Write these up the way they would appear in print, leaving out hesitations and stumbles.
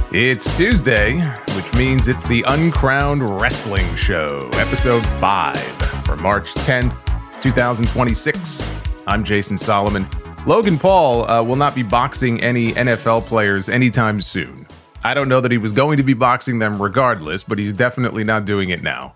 It's Tuesday, which means it's the Uncrowned Wrestling Show, episode 5 for March 10th, 2026. I'm Jason Solomon. Logan Paul will not be boxing any NFL players anytime soon. I don't know that he was going to be boxing them regardless, but he's definitely not doing it now.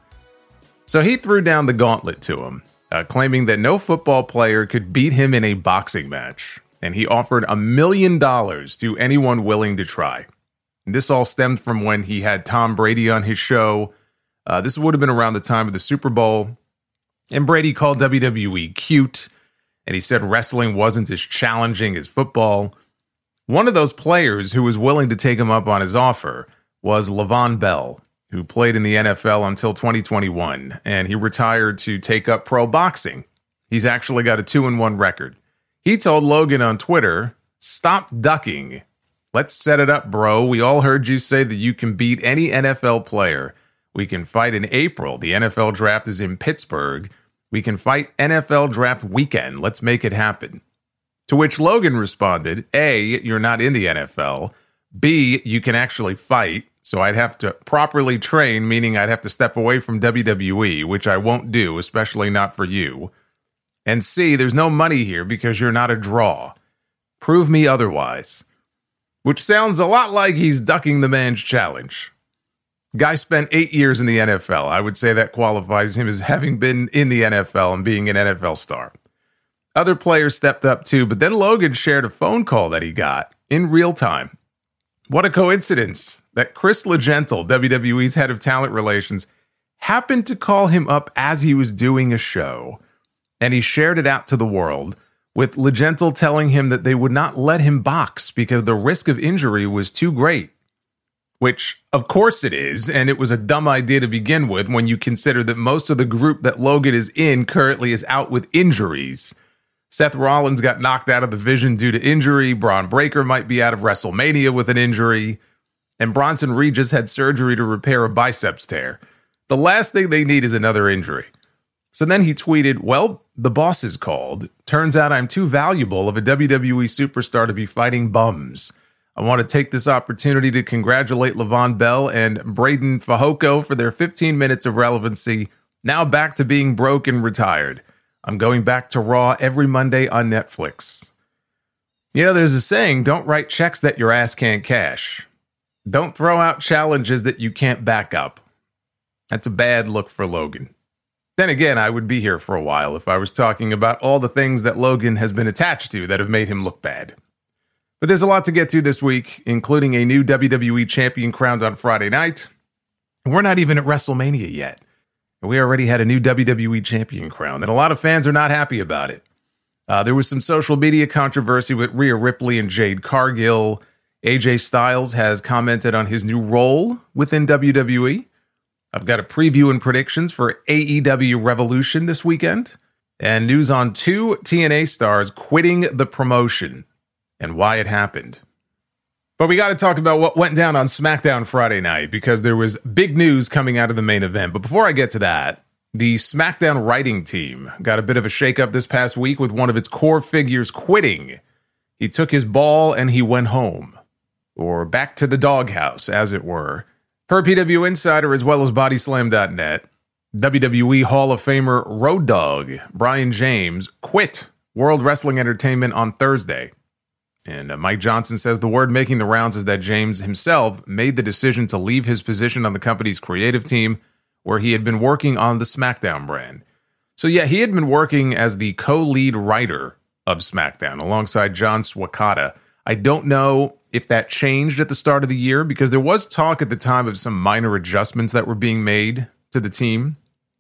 So he threw down the gauntlet to him, claiming that no football player could beat him in a boxing match, and he offered $1 million to anyone willing to try. This all stemmed from when he had Tom Brady on his show. This would have been around the time of the Super Bowl. And Brady called WWE cute. And he said wrestling wasn't as challenging as football. One of those players who was willing to take him up on his offer was Le'Veon Bell, who played in the NFL until 2021. And he retired to take up pro boxing. He's actually got a 2-1 record. He told Logan on Twitter, "Stop ducking. Let's set it up, bro. We all heard you say that you can beat any NFL player. We can fight in April. The NFL draft is in Pittsburgh. We can fight NFL draft weekend. Let's make it happen." To which Logan responded, A, you're not in the NFL. B, you can actually fight. So I'd have to properly train, meaning I'd have to step away from WWE, which I won't do, especially not for you. And C, there's no money here because you're not a draw. Prove me otherwise. Which sounds a lot like he's ducking the man's challenge. Guy spent 8 years in the NFL. I would say that qualifies him as having been in the NFL and being an NFL star. Other players stepped up too, but then Logan shared a phone call that he got in real time. What a coincidence that Chris LeGentle, WWE's head of talent relations, happened to call him up as he was doing a show. And he shared it out to the world, with LeGentle telling him that they would not let him box because the risk of injury was too great. Which, of course it is, and it was a dumb idea to begin with when you consider that most of the group that Logan is in currently is out with injuries. Seth Rollins got knocked out of the Vision due to injury, Braun Breaker might be out of WrestleMania with an injury, and Bronson Reed just had surgery to repair a biceps tear. The last thing they need is another injury. So then he tweeted, "Well, the boss is called. Turns out I'm too valuable of a WWE superstar to be fighting bums. I want to take this opportunity to congratulate Le'Veon Bell and Braden Fajoko for their 15 minutes of relevancy. Now back to being broke and retired. I'm going back to Raw every Monday on Netflix." You know, there's a saying, don't write checks that your ass can't cash. Don't throw out challenges that you can't back up. That's a bad look for Logan. Then again, I would be here for a while if I was talking about all the things that Logan has been attached to that have made him look bad. But there's a lot to get to this week, including a new WWE champion crowned on Friday night. And we're not even at WrestleMania yet. And we already had a new WWE champion crowned, and a lot of fans are not happy about it. There was some social media controversy with Rhea Ripley and Jade Cargill. AJ Styles has commented on his new role within WWE. I've got a preview and predictions for AEW Revolution this weekend, and news on 2 TNA stars quitting the promotion and why it happened. But we got to talk about what went down on SmackDown Friday night, because there was big news coming out of the main event. But before I get to that, the SmackDown writing team got a bit of a shakeup this past week with one of its core figures quitting. He took his ball and he went home, or back to the doghouse, as it were. Per PW Insider, as well as Bodyslam.net, WWE Hall of Famer Road Dogg Brian James quit World Wrestling Entertainment on Thursday. And Mike Johnson says the word making the rounds is that James himself made the decision to leave his position on the company's creative team, where he had been working on the SmackDown brand. So yeah, he had been working as the co-lead writer of SmackDown alongside John Swakata. I don't know if that changed at the start of the year, because there was talk at the time of some minor adjustments that were being made to the team,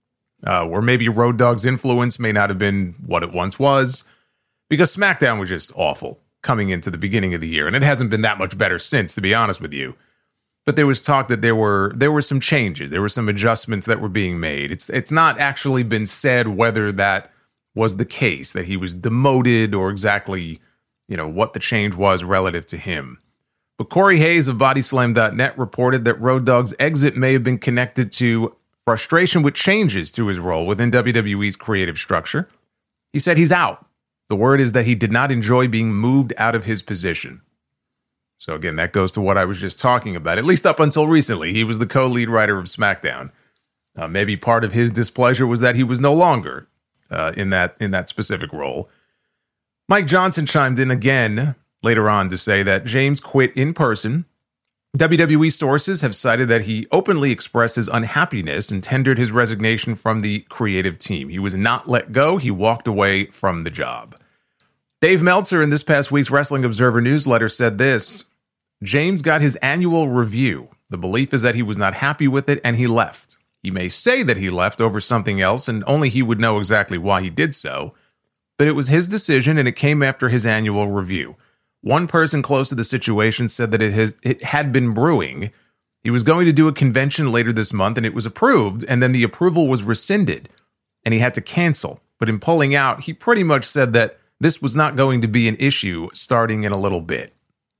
where maybe Road Dogg's influence may not have been what it once was, because SmackDown was just awful coming into the beginning of the year, and it hasn't been that much better since, to be honest with you. But there was talk that there were some changes, there were some adjustments that were being made. It's not actually been said whether that was the case, that he was demoted or exactly, what the change was relative to him. But Corey Hayes of Bodyslam.net reported that Road Dogg's exit may have been connected to frustration with changes to his role within WWE's creative structure. He said he's out. The word is that he did not enjoy being moved out of his position. So again, that goes to what I was just talking about. At least up until recently, he was the co-lead writer of SmackDown. Maybe part of his displeasure was that he was no longer in that specific role. Mike Johnson chimed in again later on to say that James quit in person. WWE sources have cited that he openly expressed his unhappiness and tendered his resignation from the creative team. He was not let go. He walked away from the job. Dave Meltzer in this past week's Wrestling Observer newsletter said this: James got his annual review. The belief is that he was not happy with it and he left. He may say that he left over something else and only he would know exactly why he did so, but it was his decision and it came after his annual review. One person close to the situation said that it had been brewing. He was going to do a convention later this month and it was approved, and then the approval was rescinded and he had to cancel. But in pulling out, he pretty much said that this was not going to be an issue starting in a little bit.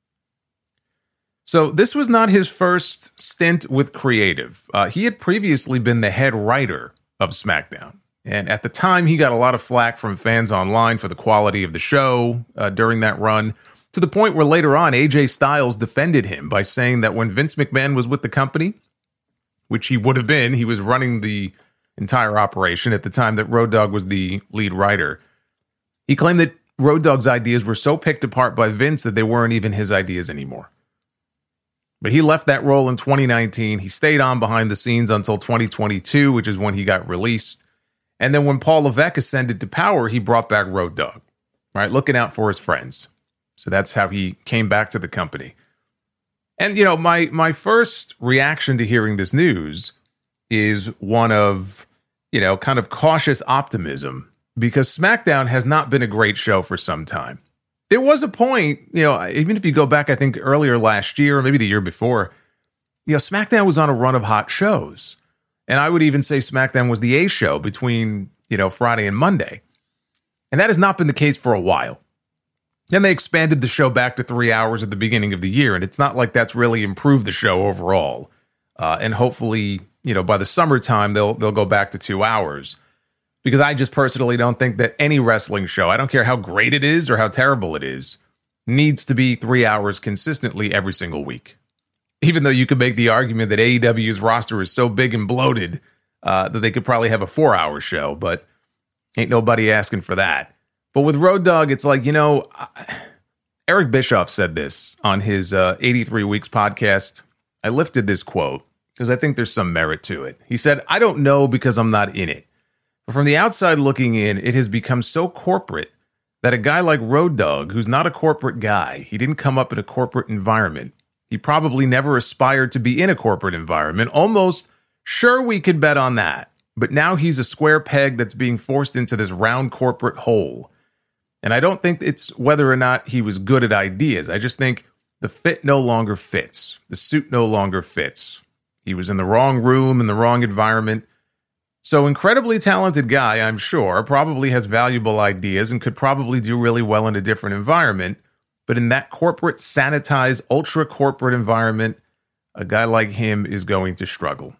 So this was not his first stint with creative. He had previously been the head writer of SmackDown. And at the time, he got a lot of flack from fans online for the quality of the show during that run, to the point where later on, AJ Styles defended him by saying that when Vince McMahon was with the company, which he would have been, he was running the entire operation at the time that Road Dogg was the lead writer. He claimed that Road Dogg's ideas were so picked apart by Vince that they weren't even his ideas anymore. But he left that role in 2019. He stayed on behind the scenes until 2022, which is when he got released. And then when Paul Levesque ascended to power, he brought back Road Dogg, right? Looking out for his friends. So that's how he came back to the company. And, you know, my first reaction to hearing this news is one of, you know, kind of cautious optimism, because SmackDown has not been a great show for some time. There was a point, you know, even if you go back, I think earlier last year, or maybe the year before, you know, SmackDown was on a run of hot shows. And I would even say SmackDown was the A show between, you know, Friday and Monday. And that has not been the case for a while. Then they expanded the show back to 3 hours at the beginning of the year. And it's not like that's really improved the show overall. And hopefully, you know, by the summertime, they'll go back to 2 hours. Because I just personally don't think that any wrestling show, I don't care how great it is or how terrible it is, needs to be 3 hours consistently every single week. Even though you could make the argument that AEW's roster is so big and bloated that they could probably have a 4-hour show, but ain't nobody asking for that. But with Road Dogg, it's like, you know, Eric Bischoff said this on his 83 Weeks podcast. I lifted this quote because I think there's some merit to it. He said, "I don't know because I'm not in it. But from the outside looking in, it has become so corporate that a guy like Road Dogg, who's not a corporate guy, he didn't come up in a corporate environment. He probably never aspired to be in a corporate environment. Almost sure we could bet on that. But now he's a square peg that's being forced into this round corporate hole. And I don't think it's whether or not he was good at ideas. I just think the fit no longer fits. The suit no longer fits. He was in the wrong room, in the wrong environment. So incredibly talented guy, I'm sure, probably has valuable ideas and could probably do really well in a different environment. But in that corporate, sanitized, ultra-corporate environment, a guy like him is going to struggle."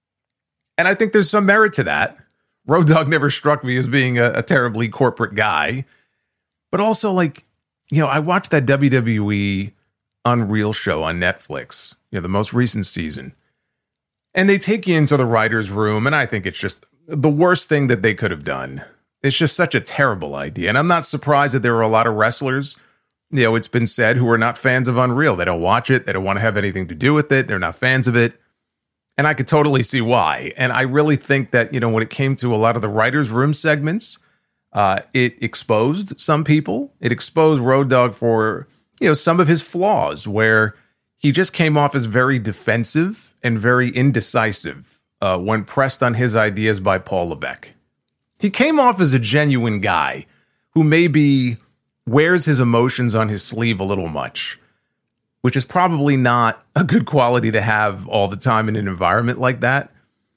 And I think there's some merit to that. Road Dogg never struck me as being a terribly corporate guy. But also, like, you know, I watched that WWE Unreal show on Netflix, you know, the most recent season. And they take you into the writer's room, and I think it's just the worst thing that they could have done. It's just such a terrible idea. And I'm not surprised that there are a lot of wrestlers, you know, it's been said, who are not fans of Unreal. They don't watch it. They don't want to have anything to do with it. They're not fans of it. And I could totally see why. And I really think that, you know, when it came to a lot of the writer's room segments, it exposed some people. It exposed Road Dogg for, you know, some of his flaws, where he just came off as very defensive and very indecisive when pressed on his ideas by Paul Levesque. He came off as a genuine guy who maybe wears his emotions on his sleeve a little much, which is probably not a good quality to have all the time in an environment like that.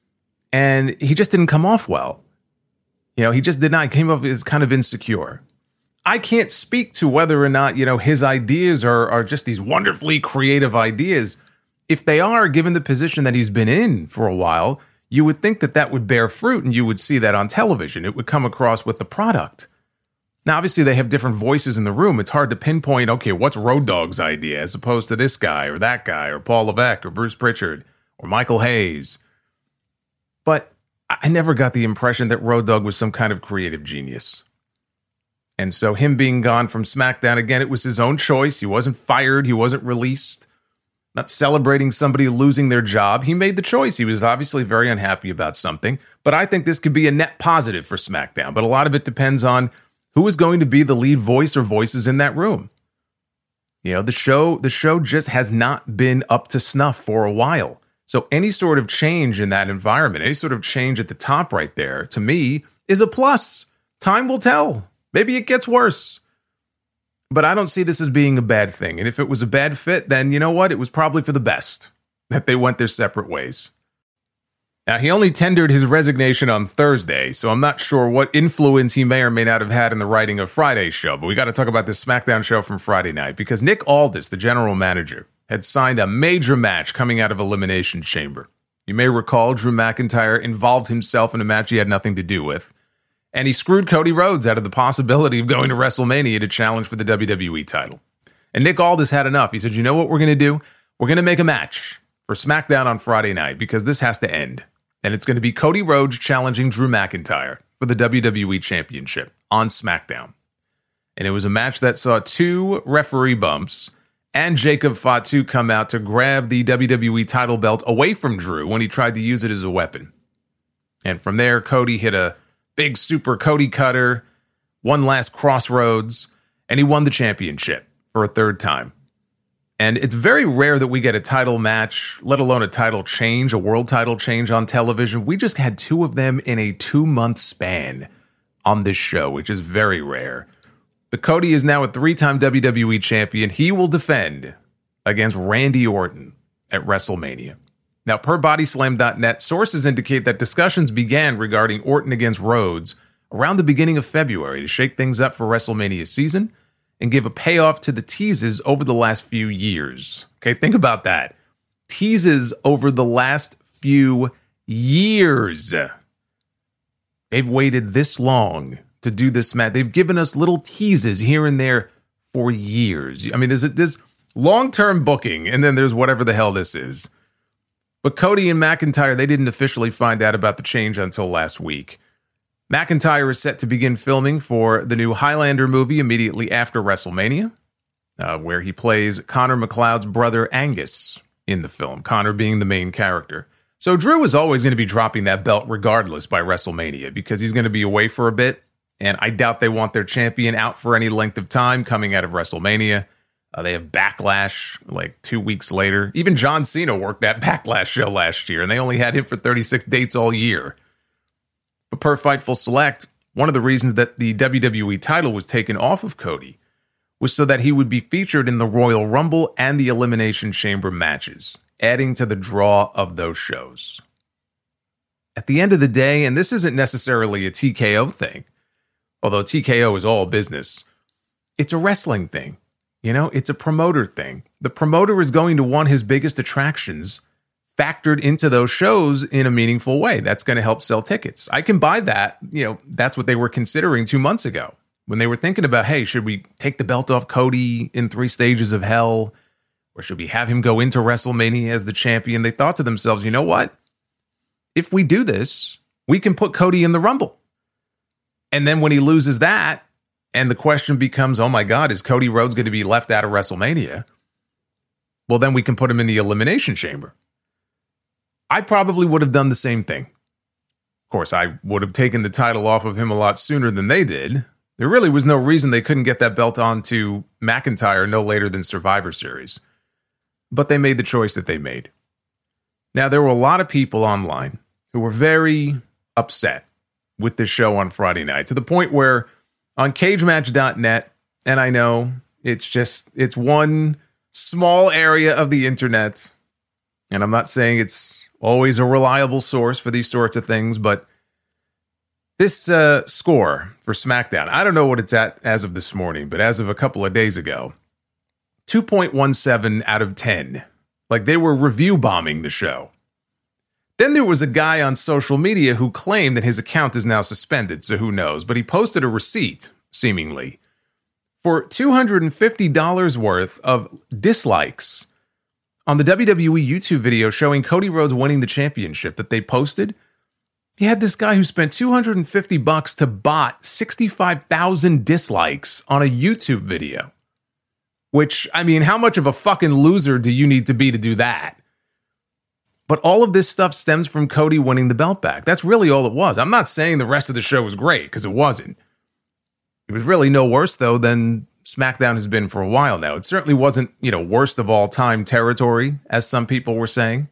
And he just didn't come off well. You know, he just did not. He came off as kind of insecure. I can't speak to whether or not, you know, his ideas are just these wonderfully creative ideas. If they are, given the position that he's been in for a while, you would think that that would bear fruit and you would see that on television. It would come across with the product. Now, obviously, they have different voices in the room. It's hard to pinpoint, okay, what's Road Dogg's idea as opposed to this guy or that guy or Paul Levesque or Bruce Pritchard or Michael Hayes. But I never got the impression that Road Dogg was some kind of creative genius. And so him being gone from SmackDown, again, it was his own choice. He wasn't fired. He wasn't released. Not celebrating somebody losing their job. He made the choice. He was obviously very unhappy about something. But I think this could be a net positive for SmackDown. But a lot of it depends on who is going to be the lead voice or voices in that room. You know, the show just has not been up to snuff for a while. So any sort of change in that environment, any sort of change at the top right there, to me, is a plus. Time will tell. Maybe it gets worse. But I don't see this as being a bad thing. And if it was a bad fit, then you know what? It was probably for the best that they went their separate ways. Now, he only tendered his resignation on Thursday, so I'm not sure what influence he may or may not have had in the writing of Friday's show. But we got to talk about this SmackDown show from Friday night, because Nick Aldis, the general manager, had signed a major match coming out of Elimination Chamber. You may recall Drew McIntyre involved himself in a match he had nothing to do with. And he screwed Cody Rhodes out of the possibility of going to WrestleMania to challenge for the WWE title. And Nick Aldis had enough. He said, you know what we're going to do? We're going to make a match for SmackDown on Friday night because this has to end. And it's going to be Cody Rhodes challenging Drew McIntyre for the WWE Championship on SmackDown. And it was a match that saw 2 referee bumps and Jacob Fatu come out to grab the WWE title belt away from Drew when he tried to use it as a weapon. And from there, Cody hit a big super Cody cutter, one last crossroads, and he won the championship for a third time. And it's very rare that we get a title match, let alone a title change, a world title change on television. We just had 2 of them in a 2-month span on this show, which is very rare. But Cody is now a 3-time WWE champion. He will defend against Randy Orton at WrestleMania. Now, per Bodyslam.net, sources indicate that discussions began regarding Orton against Rhodes around the beginning of February to shake things up for WrestleMania season and give a payoff to the teases over the last few years. Okay, think about that. Teases over the last few years. They've waited this long to do this match. They've given us little teases here and there for years. I mean, there's long-term booking, and then there's whatever the hell this is. But Cody and McIntyre, they didn't officially find out about the change until last week. McIntyre is set to begin filming for the new Highlander movie immediately after WrestleMania, where he plays Connor McLeod's brother Angus in the film, Connor being the main character. So Drew is always going to be dropping that belt regardless by WrestleMania because he's going to be away for a bit, and I doubt they want their champion out for any length of time coming out of WrestleMania. They have Backlash like 2 weeks later. Even John Cena worked that Backlash show last year, and they only had him for 36 dates all year. But per Fightful Select, one of the reasons that the WWE title was taken off of Cody was so that he would be featured in the Royal Rumble and the Elimination Chamber matches, adding to the draw of those shows. At the end of the day, and this isn't necessarily a TKO thing, although TKO is all business, it's a wrestling thing. You know, it's a promoter thing. The promoter is going to want his biggest attractions factored into those shows in a meaningful way. That's going to help sell tickets. I can buy that. You know, that's what they were considering 2 months ago when they were thinking about, hey, should we take the belt off Cody in 3 stages of hell? Or should we have him go into WrestleMania as the champion? They thought to themselves, you know what? If we do this, we can put Cody in the Rumble. And then when he loses that, and the question becomes, oh my God, is Cody Rhodes going to be left out of WrestleMania? Well, then we can put him in the Elimination Chamber. I probably would have done the same thing. Of course, I would have taken the title off of him a lot sooner than they did. There really was no reason they couldn't get that belt onto McIntyre no later than Survivor Series. But they made the choice that they made. Now, there were a lot of people online who were very upset with this show on Friday night, to the point where on cagematch.net, and I know it's one small area of the internet, and I'm not saying it's always a reliable source for these sorts of things, but this score for SmackDown, I don't know what it's at as of this morning, but as of a couple of days ago, 2.17 out of 10. Like they were review bombing the show. Then there was a guy on social media who claimed that his account is now suspended, so who knows, but he posted a receipt seemingly, for $250 worth of dislikes on the WWE YouTube video showing Cody Rhodes winning the championship that they posted. You had this guy who spent $250 to bot 65,000 dislikes on a YouTube video. Which, I mean, how much of a fucking loser do you need to be to do that? But all of this stuff stems from Cody winning the belt back. That's really all it was. I'm not saying the rest of the show was great, because it wasn't. It was really no worse, though, than SmackDown has been for a while now. It certainly wasn't, worst of all time territory, as some people were saying.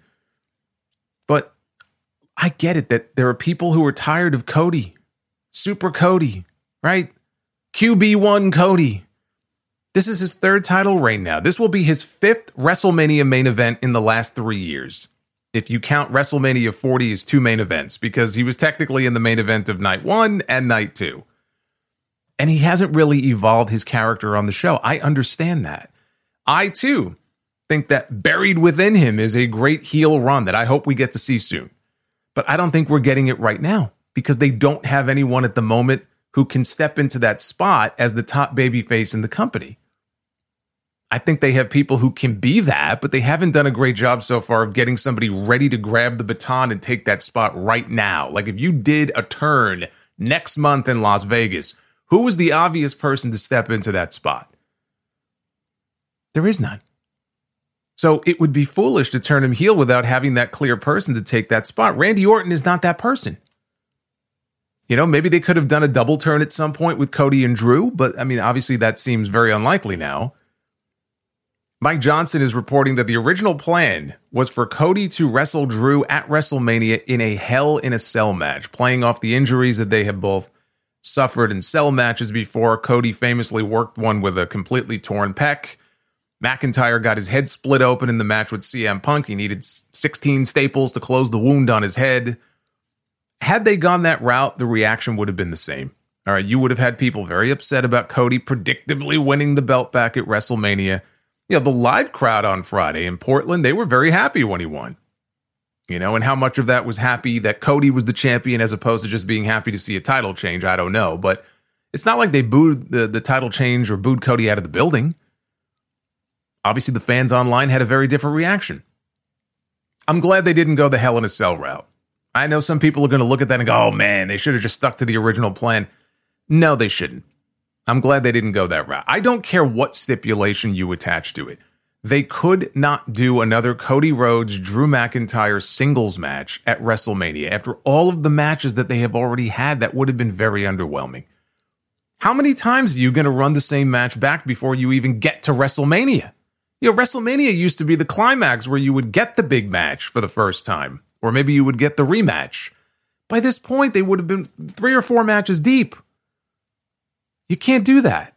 But I get it that there are people who are tired of Cody. Super Cody, right? QB1 Cody. This is his third title reign now. This will be his fifth WrestleMania main event in the last 3 years. If you count WrestleMania 40 as two main events, because he was technically in the main event of night 1 and night 2. And he hasn't really evolved his character on the show. I understand that. I, too, think that buried within him is a great heel run that I hope we get to see soon. But I don't think we're getting it right now, because they don't have anyone at the moment who can step into that spot as the top babyface in the company. I think they have people who can be that, but they haven't done a great job so far of getting somebody ready to grab the baton and take that spot right now. Like if you did a turn next month in Las Vegas, who was the obvious person to step into that spot? There is none. So it would be foolish to turn him heel without having that clear person to take that spot. Randy Orton is not that person. Maybe they could have done a double turn at some point with Cody and Drew, but I mean, obviously that seems very unlikely now. Mike Johnson is reporting that the original plan was for Cody to wrestle Drew at WrestleMania in a Hell in a Cell match, playing off the injuries that they have both suffered in cell matches before. Cody famously worked one with a completely torn pec. McIntyre got his head split open in the match with CM Punk. He needed 16 staples to close the wound on his head. Had they gone that route, the reaction would have been the same. All right, you would have had people very upset about Cody predictably winning the belt back at WrestleMania. The live crowd on Friday in Portland, they were very happy when he won. And how much of that was happy that Cody was the champion as opposed to just being happy to see a title change, I don't know. But it's not like they booed the title change or booed Cody out of the building. Obviously, the fans online had a very different reaction. I'm glad they didn't go the Hell in a Cell route. I know some people are going to look at that and go, oh man, they should have just stuck to the original plan. No, they shouldn't. I'm glad they didn't go that route. I don't care what stipulation you attach to it. They could not do another Cody Rhodes, Drew McIntyre singles match at WrestleMania. After all of the matches that they have already had, that would have been very underwhelming. How many times are you going to run the same match back before you even get to WrestleMania? WrestleMania used to be the climax where you would get the big match for the first time. Or maybe you would get the rematch. By this point, they would have been 3 or 4 matches deep. You can't do that.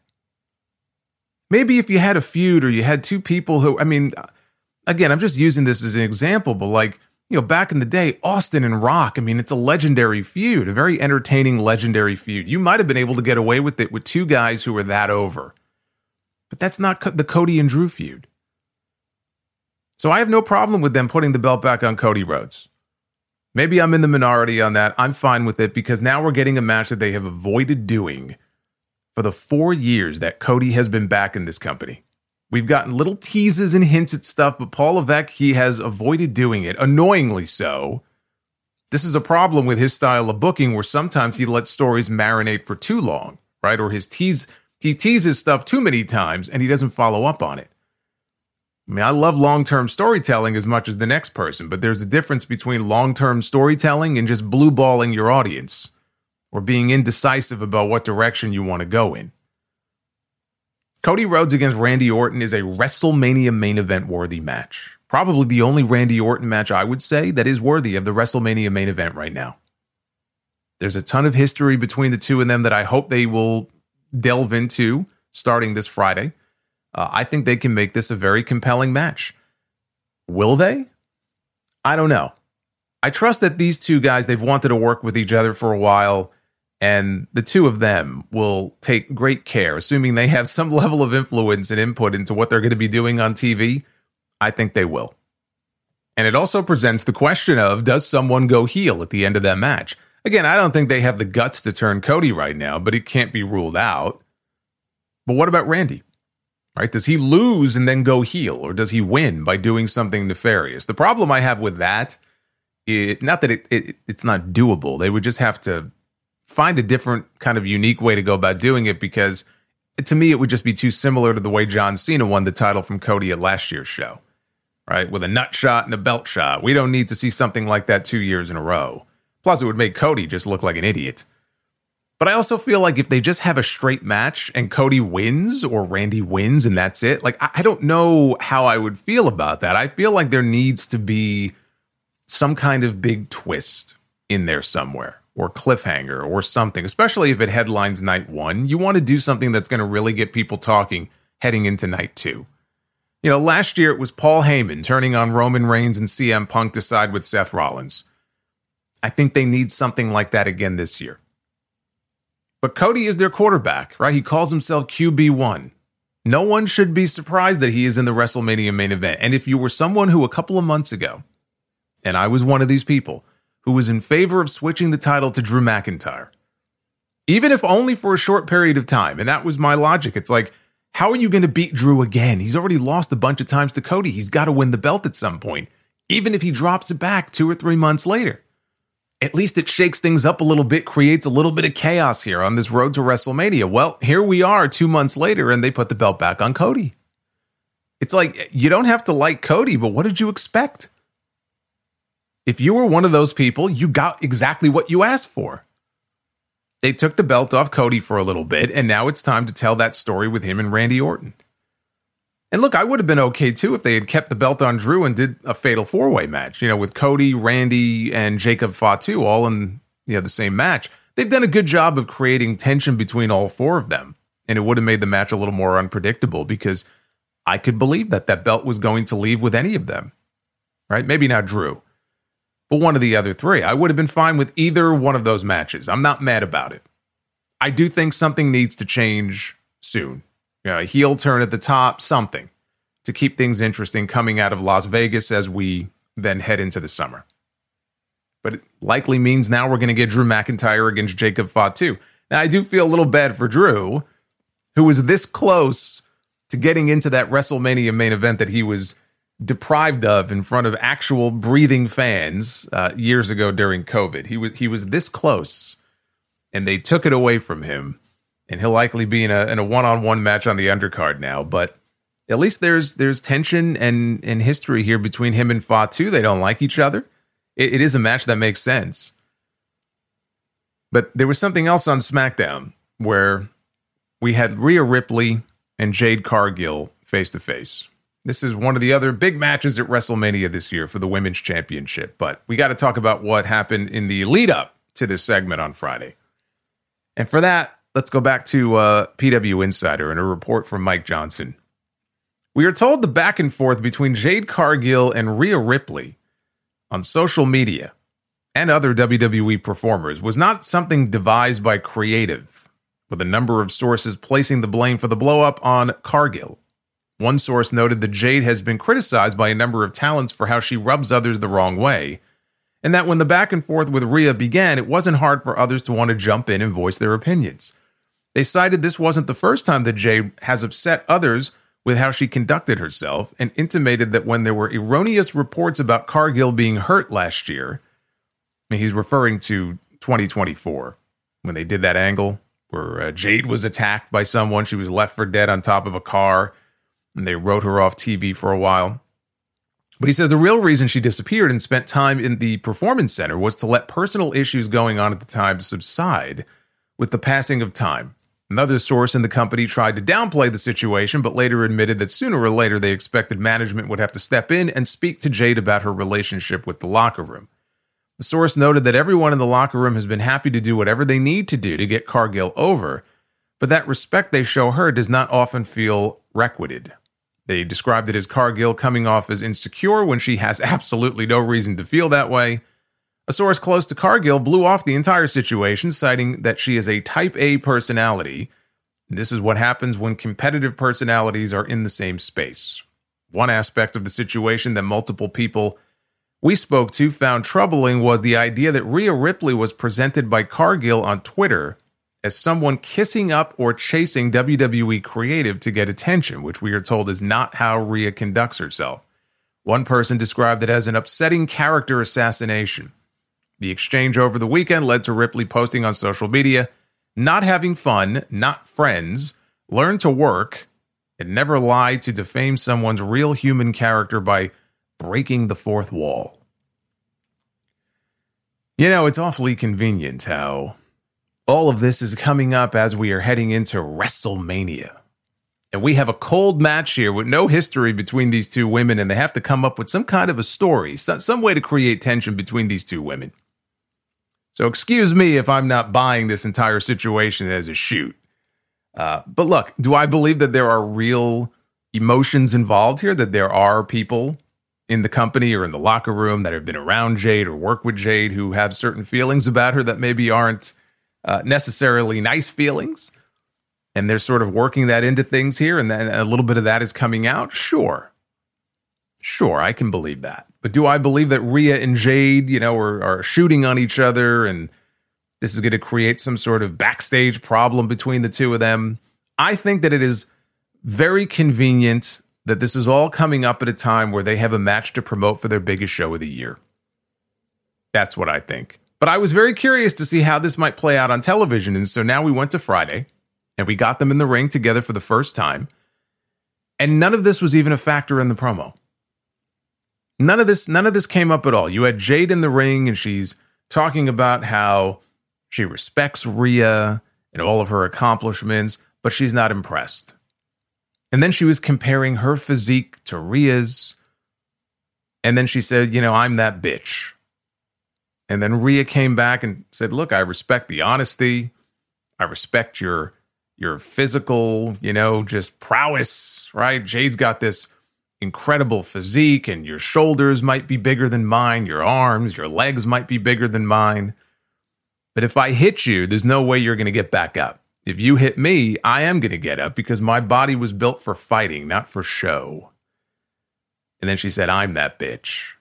Maybe if you had a feud or you had two people who, again, I'm just using this as an example, but back in the day, Austin and Rock, it's a legendary feud, a very entertaining, legendary feud. You might have been able to get away with it with two guys who were that over. But that's not the Cody and Drew feud. So I have no problem with them putting the belt back on Cody Rhodes. Maybe I'm in the minority on that. I'm fine with it because now we're getting a match that they have avoided doing for the 4 years that Cody has been back in this company. We've gotten little teases and hints at stuff, but Paul Levesque, he has avoided doing it, annoyingly so. This is a problem with his style of booking where sometimes he lets stories marinate for too long, right? Or he teases stuff too many times and he doesn't follow up on it. I love long-term storytelling as much as the next person, but there's a difference between long-term storytelling and just blue-balling your audience or being indecisive about what direction you want to go in. Cody Rhodes against Randy Orton is a WrestleMania main event worthy match. Probably the only Randy Orton match I would say that is worthy of the WrestleMania main event right now. There's a ton of history between the two of them that I hope they will delve into starting this Friday. I think they can make this a very compelling match. Will they? I don't know. I trust that these two guys, they've wanted to work with each other for a while, and the two of them will take great care, assuming they have some level of influence and input into what they're going to be doing on TV. I think they will. And it also presents the question of, does someone go heel at the end of that match? Again, I don't think they have the guts to turn Cody right now, but it can't be ruled out. But what about Randy? Right? Does he lose and then go heel, or does he win by doing something nefarious? The problem I have with that is not that it's not doable. They would just have to find a different kind of unique way to go about doing it, because to me, it would just be too similar to the way John Cena won the title from Cody at last year's show, right? With a nut shot and a belt shot. We don't need to see something like that 2 years in a row. Plus, it would make Cody just look like an idiot. But I also feel like if they just have a straight match and Cody wins or Randy wins and that's it, like, I don't know how I would feel about that. I feel like there needs to be some kind of big twist in there somewhere, or cliffhanger or something, especially if it headlines night one. You want to do something that's going to really get people talking heading into night two. You know, last year it was Paul Heyman turning on Roman Reigns and CM Punk to side with Seth Rollins. I think they need something like that again this year. But Cody is their quarterback, right? He calls himself QB1. No one should be surprised that he is in the WrestleMania main event. And if you were someone who a couple of months ago, and I was one of these people, who was in favor of switching the title to Drew McIntyre, even if only for a short period of time, and that was my logic. It's like, how are you going to beat Drew again? He's already lost a bunch of times to Cody. He's got to win the belt at some point, even if he drops it back 2 or 3 months later. At least it shakes things up a little bit, creates a little bit of chaos here on this road to WrestleMania. Well, here we are 2 months later, and they put the belt back on Cody. It's like, you don't have to like Cody, but what did you expect? If you were one of those people, you got exactly what you asked for. They took the belt off Cody for a little bit, and now it's time to tell that story with him and Randy Orton. And look, I would have been okay too if they had kept the belt on Drew and did a fatal 4-way match, you know, with Cody, Randy, and Jacob Fatu all in the same match. They've done a good job of creating tension between all 4 of them, and it would have made the match a little more unpredictable, because I could believe that belt was going to leave with any of them, right? Maybe not Drew, but one of the other 3. I would have been fine with either one of those matches. I'm not mad about it. I do think something needs to change soon. A heel turn at the top, something to keep things interesting coming out of Las Vegas as we then head into the summer. But it likely means now we're going to get Drew McIntyre against Jacob Fatu. Now, I do feel a little bad for Drew, who was this close to getting into that WrestleMania main event that he was deprived of in front of actual breathing fans years ago during COVID. He was this close, and they took it away from him. And he'll likely be in a one-on-one match on the undercard now. But at least there's tension and history here between him and Fatu. They don't like each other. It is a match that makes sense. But there was something else on SmackDown where we had Rhea Ripley and Jade Cargill face-to-face. This is one of the other big matches at WrestleMania this year for the Women's Championship. But we got to talk about what happened in the lead-up to this segment on Friday. And for that, let's go back to PW Insider and a report from Mike Johnson. We are told the back and forth between Jade Cargill and Rhea Ripley on social media and other WWE performers was not something devised by creative, with a number of sources placing the blame for the blow-up on Cargill. One source noted that Jade has been criticized by a number of talents for how she rubs others the wrong way, and that when the back and forth with Rhea began, it wasn't hard for others to want to jump in and voice their opinions. They cited this wasn't the first time that Jade has upset others with how she conducted herself, and intimated that when there were erroneous reports about Cargill being hurt last year, I mean, he's referring to 2024, when they did that angle where Jade was attacked by someone. She was left for dead on top of a car, and they wrote her off TV for a while. But he says the real reason she disappeared and spent time in the Performance Center was to let personal issues going on at the time subside with the passing of time. Another source in the company tried to downplay the situation, but later admitted that sooner or later they expected management would have to step in and speak to Jade about her relationship with the locker room. The source noted that everyone in the locker room has been happy to do whatever they need to do to get Cargill over, but that respect they show her does not often feel requited. They described it as Cargill coming off as insecure when she has absolutely no reason to feel that way. A source close to Cargill blew off the entire situation, citing that she is a type A personality. This is what happens when competitive personalities are in the same space. One aspect of the situation that multiple people we spoke to found troubling was the idea that Rhea Ripley was presented by Cargill on Twitter as someone kissing up or chasing WWE creative to get attention, which we are told is not how Rhea conducts herself. One person described it as an upsetting character assassination. The exchange over the weekend led to Ripley posting on social media, "Not having fun, not friends, learn to work, and never lie to defame someone's real human character by breaking the fourth wall." You know, it's awfully convenient how all of this is coming up as we are heading into WrestleMania. And we have a cold match here with no history between these two women, and they have to come up with some kind of a story, some way to create tension between these two women. So excuse me if I'm not buying this entire situation as a shoot. But look, do I believe that there are real emotions involved here, that there are people in the company or in the locker room that have been around Jade or work with Jade who have certain feelings about her that maybe aren't necessarily nice feelings? And they're sort of working that into things here, and then a little bit of that is coming out? Sure, I can believe that. But do I believe that Rhea and Jade, are shooting on each other, and this is going to create some sort of backstage problem between the two of them? I think that it is very convenient that this is all coming up at a time where they have a match to promote for their biggest show of the year. That's what I think. But I was very curious to see how this might play out on television, and so now we went to Friday. And we got them in the ring together for the first time. And none of this was even a factor in the promo. None of this came up at all. You had Jade in the ring, and she's talking about how she respects Rhea and all of her accomplishments, but she's not impressed. And then she was comparing her physique to Rhea's. And then she said, "I'm that bitch." And then Rhea came back and said, "Look, I respect the honesty. I respect your physical, just prowess, right? Jade's got this incredible physique, and your shoulders might be bigger than mine. Your arms, your legs might be bigger than mine. But if I hit you, there's no way you're going to get back up. If you hit me, I am going to get up because my body was built for fighting, not for show." And then she said, "I'm that bitch."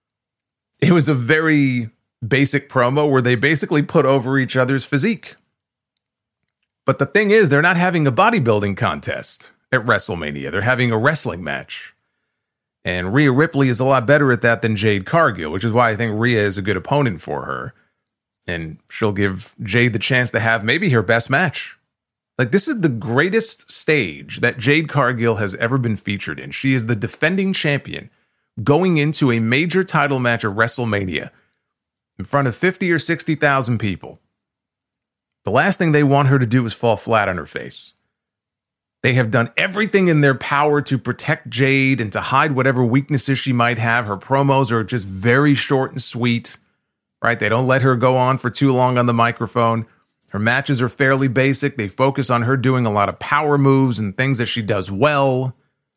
It was a very basic promo where they basically put over each other's physique. But the thing is, they're not having a bodybuilding contest at WrestleMania. They're having a wrestling match. And Rhea Ripley is a lot better at that than Jade Cargill, which is why I think Rhea is a good opponent for her. And she'll give Jade the chance to have maybe her best match. Like, this is the greatest stage that Jade Cargill has ever been featured in. She is the defending champion going into a major title match at WrestleMania in front of 50 or 60,000 people. The last thing they want her to do is fall flat on her face. They have done everything in their power to protect Jade and to hide whatever weaknesses she might have. Her promos are just very short and sweet, right? They don't let her go on for too long on the microphone. Her matches are fairly basic. They focus on her doing a lot of power moves and things that she does well.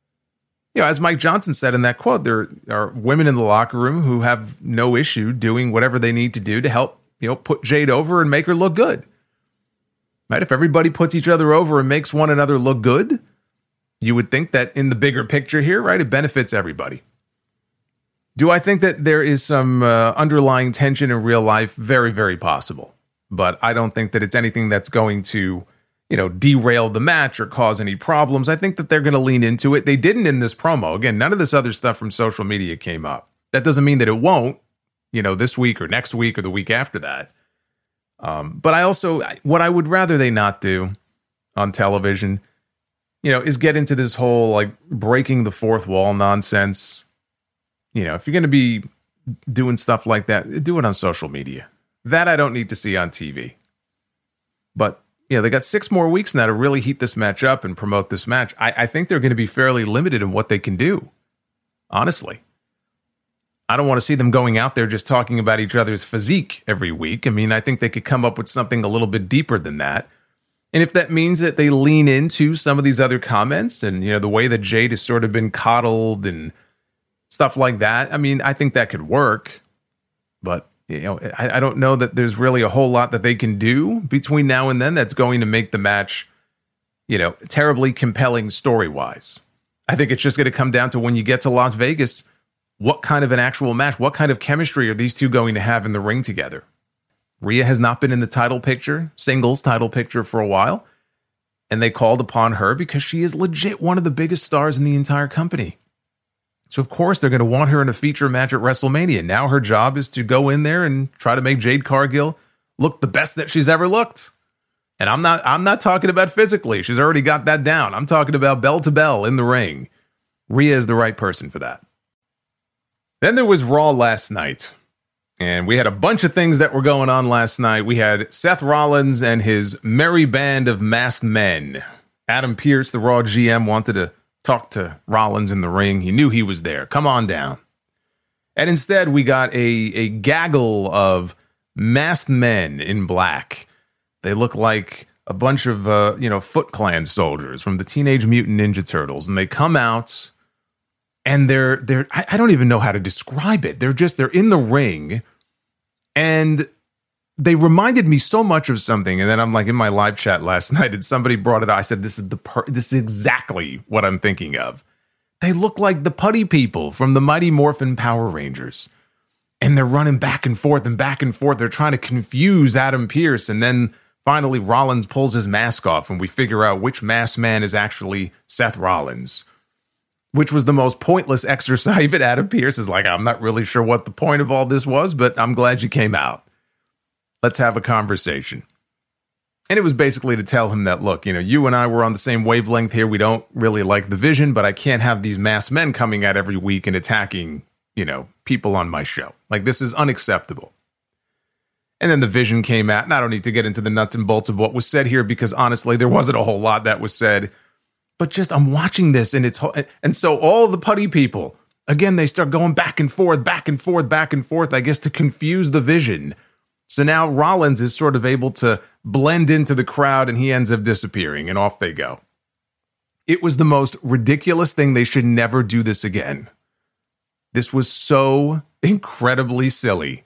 As Mike Johnson said in that quote, there are women in the locker room who have no issue doing whatever they need to do to help, put Jade over and make her look good. Right? If everybody puts each other over and makes one another look good, you would think that in the bigger picture here, right, it benefits everybody. Do I think that there is some underlying tension in real life? Very, very possible. But I don't think that it's anything that's going to, derail the match or cause any problems. I think that they're going to lean into it. They didn't in this promo. Again, none of this other stuff from social media came up. That doesn't mean that it won't, this week or next week or the week after that. But what I would rather they not do on television, is get into this whole breaking the fourth wall nonsense. If you're going to be doing stuff like that, do it on social media. That I don't need to see on TV. But, they got 6 more weeks now to really heat this match up and promote this match. I think they're going to be fairly limited in what they can do. Honestly. I don't want to see them going out there just talking about each other's physique every week. I mean, I think they could come up with something a little bit deeper than that. And if that means that they lean into some of these other comments and, the way that Jade has sort of been coddled and stuff like that, I mean, I think that could work. But, I don't know that there's really a whole lot that they can do between now and then that's going to make the match, terribly compelling story-wise. I think it's just going to come down to when you get to Las Vegas, what kind of an actual match, what kind of chemistry are these two going to have in the ring together? Rhea has not been in the title picture, singles title picture for a while, and they called upon her because she is legit one of the biggest stars in the entire company. So of course they're going to want her in a feature match at WrestleMania. Now her job is to go in there and try to make Jade Cargill look the best that she's ever looked. And I'm not talking about physically. She's already got that down. I'm talking about bell to bell in the ring. Rhea is the right person for that. Then there was Raw last night. And we had a bunch of things that were going on last night. We had Seth Rollins and his merry band of masked men. Adam Pearce, the Raw GM, wanted to talk to Rollins in the ring. He knew he was there. Come on down. And instead, we got a gaggle of masked men in black. They look like a bunch of, Foot Clan soldiers from the Teenage Mutant Ninja Turtles. And they come out and I don't even know how to describe it. They're in the ring. And they reminded me so much of something. And then I'm like in my live chat last night and somebody brought it up. I said, this is exactly what I'm thinking of. They look like the putty people from the Mighty Morphin Power Rangers. And they're running back and forth and back and forth. They're trying to confuse Adam Pearce. And then finally Rollins pulls his mask off and we figure out which masked man is actually Seth Rollins. Which was the most pointless exercise. Even Adam Pearce is like, I'm not really sure what the point of all this was, but I'm glad you came out. Let's have a conversation. And it was basically to tell him that, look, you and I were on the same wavelength here. We don't really like the vision, but I can't have these masked men coming out every week and attacking, people on my show. Like, this is unacceptable. And then the vision came out, and I don't need to get into the nuts and bolts of what was said here because honestly, there wasn't a whole lot that was said. But just I'm watching this and so all the putty people, again, they start going back and forth, I guess to confuse the vision. So now Rollins is sort of able to blend into the crowd and he ends up disappearing and off they go. It was the most ridiculous thing. They should never do this again. This was so incredibly silly.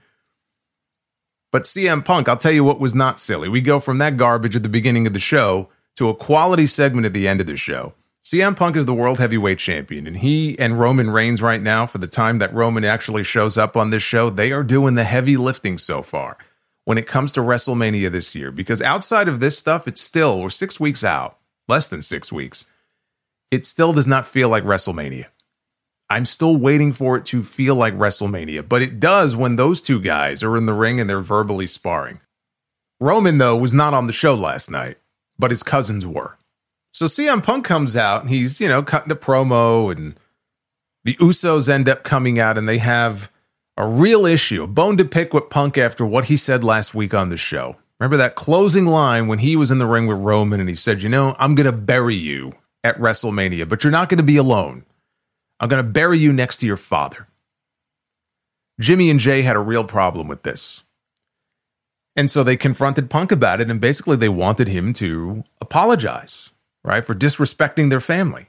But CM Punk, I'll tell you what was not silly. We go from that garbage at the beginning of the show to a quality segment at the end of the show. CM Punk is the World Heavyweight Champion, and he and Roman Reigns right now, for the time that Roman actually shows up on this show, they are doing the heavy lifting so far when it comes to WrestleMania this year. Because outside of this stuff, we're 6 weeks out, less than 6 weeks. It still does not feel like WrestleMania. I'm still waiting for it to feel like WrestleMania, but it does when those two guys are in the ring and they're verbally sparring. Roman, though, was not on the show last night, but his cousins were. So CM Punk comes out and he's, cutting a promo and the Usos end up coming out and they have a real issue, a bone to pick with Punk after what he said last week on the show. Remember that closing line when he was in the ring with Roman and he said, I'm going to bury you at WrestleMania, but you're not going to be alone. I'm going to bury you next to your father. Jimmy and Jay had a real problem with this. And so they confronted Punk about it, and basically they wanted him to apologize, right, for disrespecting their family.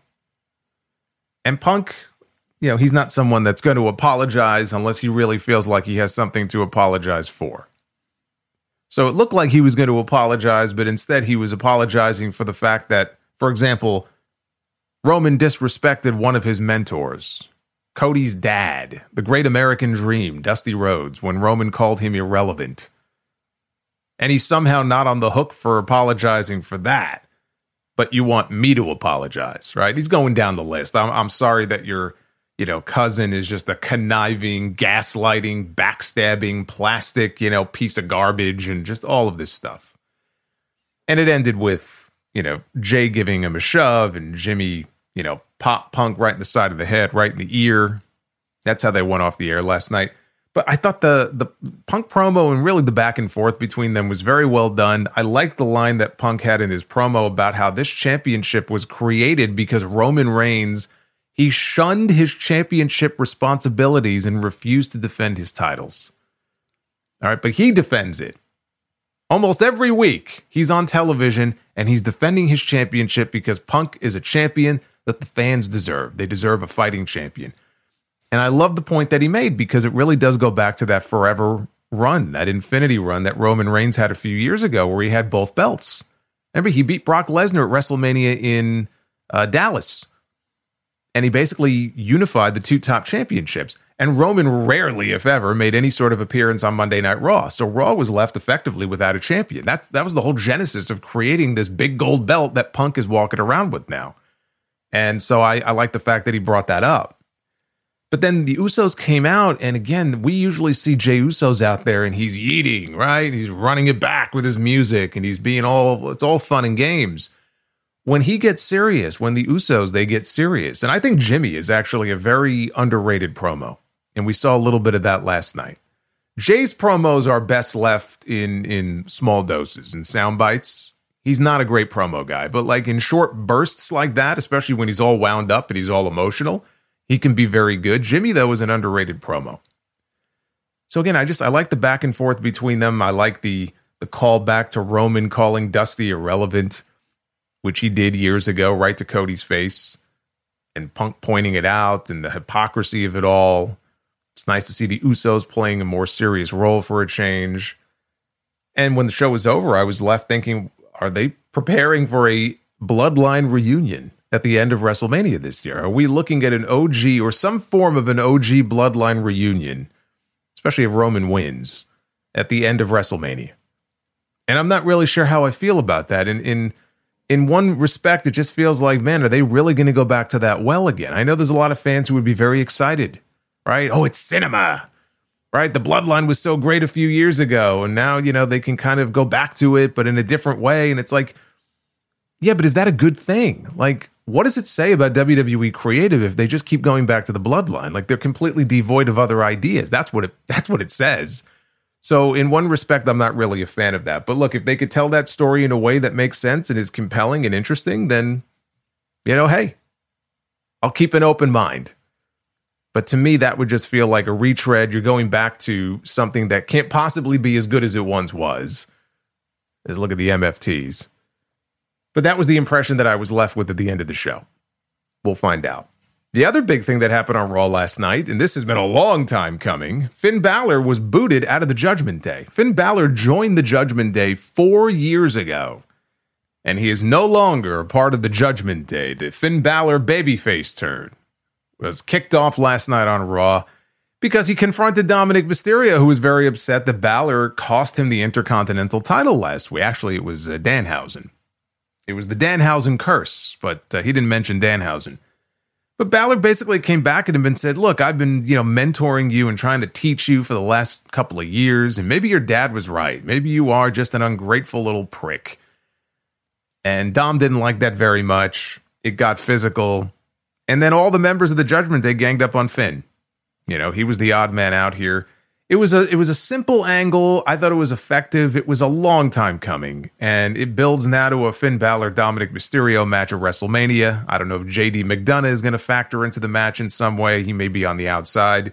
And Punk, he's not someone that's going to apologize unless he really feels like he has something to apologize for. So it looked like he was going to apologize, but instead he was apologizing for the fact that, for example, Roman disrespected one of his mentors, Cody's dad, the great American dream, Dusty Rhodes, when Roman called him irrelevant. And he's somehow not on the hook for apologizing for that. But you want me to apologize, right? He's going down the list. I'm sorry that your, cousin is just a conniving, gaslighting, backstabbing, plastic, piece of garbage and just all of this stuff. And it ended with, Jay giving him a shove and Jimmy, pop Punk right in the side of the head, right in the ear. That's how they went off the air last night. But I thought the Punk promo and really the back and forth between them was very well done. I liked the line that Punk had in his promo about how this championship was created because Roman Reigns, he shunned his championship responsibilities and refused to defend his titles. All right, but he defends it. Almost every week, he's on television and he's defending his championship because Punk is a champion that the fans deserve. They deserve a fighting champion. And I love the point that he made because it really does go back to that forever run, that infinity run that Roman Reigns had a few years ago where he had both belts. Remember, he beat Brock Lesnar at WrestleMania in Dallas. And he basically unified the two top championships. And Roman rarely, if ever, made any sort of appearance on Monday Night Raw. So Raw was left effectively without a champion. That was the whole genesis of creating this big gold belt that Punk is walking around with now. And so I like the fact that he brought that up. But then the Usos came out, and again, we usually see Jey Uso's out there, and he's yeeting, right? He's running it back with his music, and he's being it's all fun and games. When he gets serious, when the Usos, they get serious. And I think Jimmy is actually a very underrated promo. And we saw a little bit of that last night. Jay's promos are best left in small doses and sound bites. He's not a great promo guy, but like in short bursts like that, especially when he's all wound up and he's all emotional, he can be very good. Jimmy, though, is an underrated promo. So again, I like the back and forth between them. I like the call back to Roman calling Dusty irrelevant, which he did years ago, right to Cody's face, and Punk pointing it out and the hypocrisy of it all. It's nice to see the Usos playing a more serious role for a change. And when the show was over, I was left thinking, are they preparing for a bloodline reunion at the end of WrestleMania this year? Are we looking at an OG or some form of an OG bloodline reunion, especially if Roman wins, at the end of WrestleMania? And I'm not really sure how I feel about that. In one respect, it just feels like, man, are they really going to go back to that well again? I know there's a lot of fans who would be very excited. Right? Oh, it's cinema, right? The bloodline was so great a few years ago. And now, they can kind of go back to it, but in a different way. And it's like, yeah, but is that a good thing? Like, what does it say about WWE creative if they just keep going back to the bloodline? Like, they're completely devoid of other ideas. That's what it says. So in one respect, I'm not really a fan of that. But look, if they could tell that story in a way that makes sense and is compelling and interesting, then, hey, I'll keep an open mind. But to me, that would just feel like a retread. You're going back to something that can't possibly be as good as it once was. Let's look at the MFTs. But that was the impression that I was left with at the end of the show. We'll find out. The other big thing that happened on Raw last night, and this has been a long time coming, Finn Balor was booted out of the Judgment Day. Finn Balor joined the Judgment Day 4 years ago, and he is no longer a part of the Judgment Day. The Finn Balor babyface turn was kicked off last night on Raw because he confronted Dominic Mysterio, who was very upset that Balor cost him the Intercontinental title last week. Actually, it was Danhausen. It was the Danhausen curse, but he didn't mention Danhausen. But Balor basically came back at him and said, look, I've been, mentoring you and trying to teach you for the last couple of years, and maybe your dad was right. Maybe you are just an ungrateful little prick. And Dom didn't like that very much. It got physical. And then all the members of the Judgment Day ganged up on Finn. He was the odd man out here. It was a simple angle. I thought it was effective. It was a long time coming. And it builds now to a Finn Balor Dominic Mysterio match at WrestleMania. I don't know if JD McDonough is going to factor into the match in some way. He may be on the outside.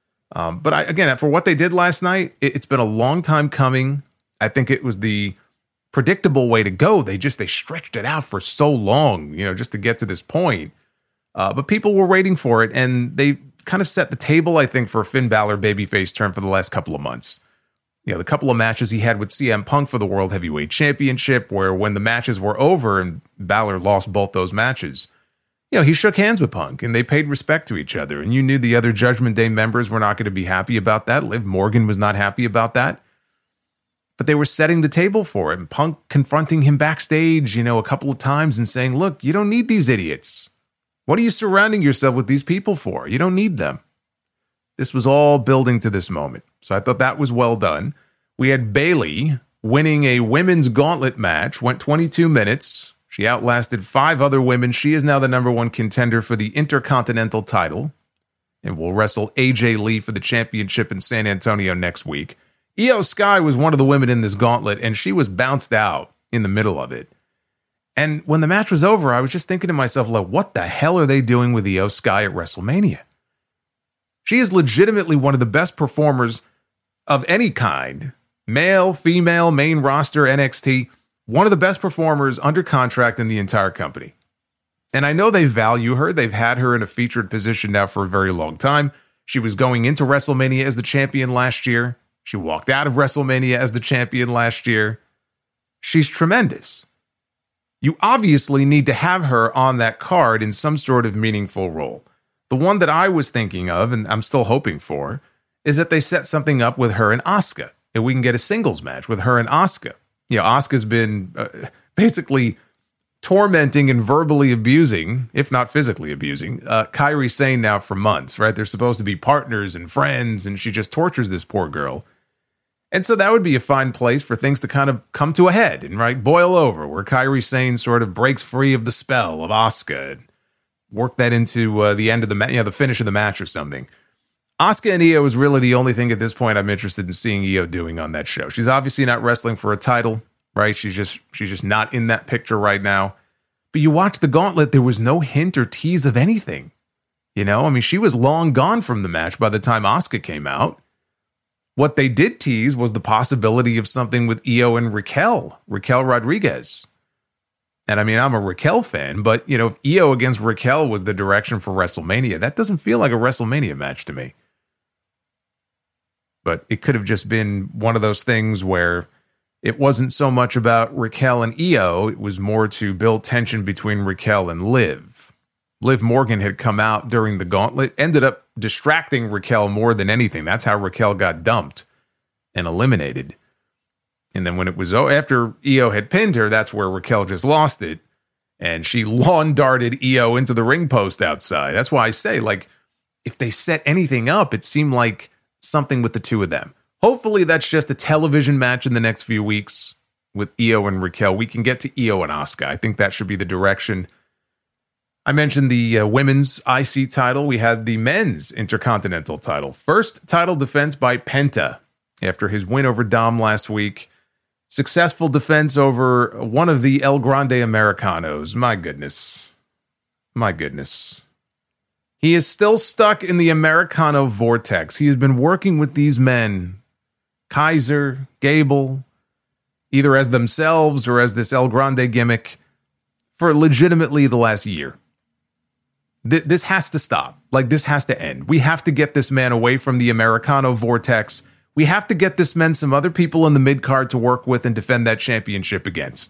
But again, for what they did last night, it's been a long time coming. I think it was the predictable way to go. They stretched it out for so long, just to get to this point. But people were waiting for it, and they kind of set the table, I think, for a Finn Balor babyface turn for the last couple of months. The couple of matches he had with CM Punk for the World Heavyweight Championship, where when the matches were over and Balor lost both those matches, he shook hands with Punk, and they paid respect to each other. And you knew the other Judgment Day members were not going to be happy about that. Liv Morgan was not happy about that. But they were setting the table for it. And Punk confronting him backstage, a couple of times and saying, look, you don't need these idiots. What are you surrounding yourself with these people for? You don't need them. This was all building to this moment. So I thought that was well done. We had Bayley winning a women's gauntlet match, went 22 minutes. She outlasted 5 other women. She is now the number 1 contender for the Intercontinental title and will wrestle AJ Lee for the championship in San Antonio next week. Io Sky was one of the women in this gauntlet, and she was bounced out in the middle of it. And when the match was over, I was just thinking to myself, like, what the hell are they doing with Io Sky at WrestleMania? She is legitimately one of the best performers of any kind. Male, female, main roster, NXT. One of the best performers under contract in the entire company. And I know they value her. They've had her in a featured position now for a very long time. She was going into WrestleMania as the champion last year. She walked out of WrestleMania as the champion last year. She's tremendous. You obviously need to have her on that card in some sort of meaningful role. The one that I was thinking of, and I'm still hoping for, is that they set something up with her and Asuka, and we can get a singles match with her and Asuka. You know, Asuka's been basically tormenting and verbally abusing, if not physically abusing, Kairi Sane now for months, right? They're supposed to be partners and friends, and she just tortures this poor girl. And so that would be a fine place for things to kind of come to a head and, right, boil over, where Kairi Sane sort of breaks free of the spell of Asuka and work that into the end of the finish of the match or something. Asuka and Io is really the only thing at this point I'm interested in seeing Io doing on that show. She's obviously not wrestling for a title, right? She's just not in that picture right now. But you watch the Gauntlet, there was no hint or tease of anything. You know, I mean, she was long gone from the match by the time Asuka came out. What they did tease was the possibility of something with Io and Raquel Rodriguez. And I mean, I'm a Raquel fan, but, you know, if Io against Raquel was the direction for WrestleMania, that doesn't feel like a WrestleMania match to me. But it could have just been one of those things where it wasn't so much about Raquel and Io, it was more to build tension between Raquel and Liv. Liv Morgan had come out during the Gauntlet, ended up distracting Raquel more than anything. That's how Raquel got dumped and eliminated. And then when it was after Io had pinned her, that's where Raquel just lost it. And she lawn darted Io into the ring post outside. That's why I say, like, if they set anything up, it seemed like something with the two of them. Hopefully that's just a television match in the next few weeks with Io and Raquel. We can get to Io and Asuka. I think that should be the direction. I mentioned the women's IC title. We had the men's Intercontinental title. First title defense by Penta after his win over Dom last week. Successful defense over one of the El Grande Americanos. My goodness. My goodness. He is still stuck in the Americano vortex. He has been working with these men, Kaiser, Gable, either as themselves or as this El Grande gimmick, for legitimately the last year. This has to stop. Like, this has to end. We have to get this man away from the Americano vortex. We have to get this man some other people in the mid-card to work with and defend that championship against.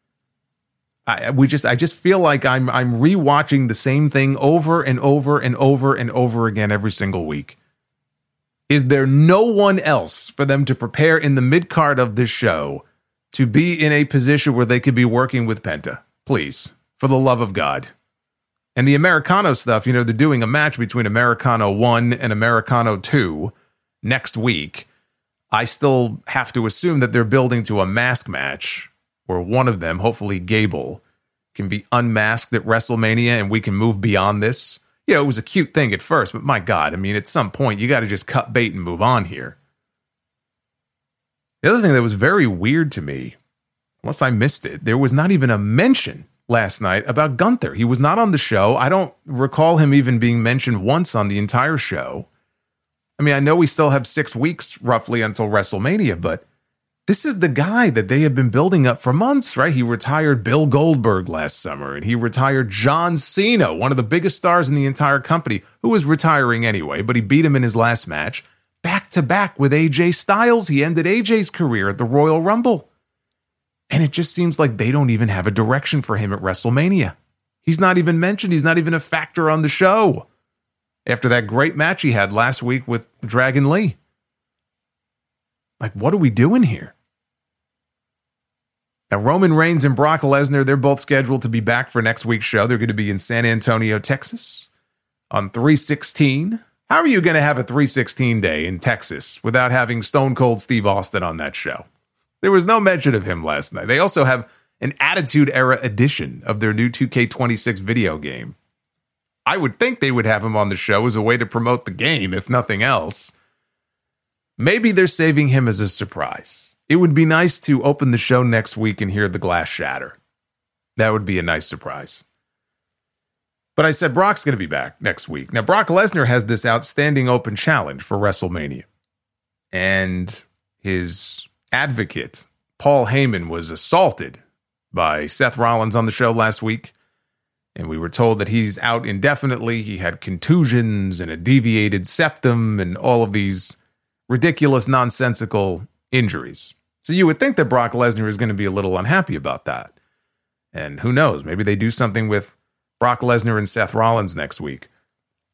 I just feel like I'm rewatching the same thing over and over and over and over again every single week. Is there no one else for them to prepare in the mid-card of this show to be in a position where they could be working with Penta? Please, for the love of God. And the Americano stuff, you know, they're doing a match between Americano 1 and Americano 2 next week. I still have to assume that they're building to a mask match where one of them, hopefully Gable, can be unmasked at WrestleMania and we can move beyond this. Yeah, it was a cute thing at first, but my God, I mean, at some point, you got to just cut bait and move on here. The other thing that was very weird to me, unless I missed it, there was not even a mention last night about Gunther. He was not on the show. I don't recall him even being mentioned once on the entire show. I mean, I know we still have 6 weeks roughly until WrestleMania, but this is the guy that they have been building up for months, right? He retired Bill Goldberg last summer, and he retired John Cena, one of the biggest stars in the entire company, who was retiring anyway, but he beat him in his last match. Back to back with AJ Styles, he ended AJ's career at the Royal Rumble. And it just seems like they don't even have a direction for him at WrestleMania. He's not even mentioned. He's not even a factor on the show. After that great match he had last week with Dragon Lee. Like, what are we doing here? Now, Roman Reigns and Brock Lesnar, they're both scheduled to be back for next week's show. They're going to be in San Antonio, Texas on 3/16. How are you going to have a 3/16 day in Texas without having Stone Cold Steve Austin on that show? There was no mention of him last night. They also have an Attitude Era edition of their new 2K26 video game. I would think they would have him on the show as a way to promote the game, if nothing else. Maybe they're saving him as a surprise. It would be nice to open the show next week and hear the glass shatter. That would be a nice surprise. But I said Brock's going to be back next week. Now, Brock Lesnar has this outstanding open challenge for WrestleMania. And his advocate, Paul Heyman, was assaulted by Seth Rollins on the show last week. And we were told that he's out indefinitely. He had contusions and a deviated septum and all of these ridiculous, nonsensical injuries. So you would think that Brock Lesnar is going to be a little unhappy about that. And who knows, maybe they do something with Brock Lesnar and Seth Rollins next week.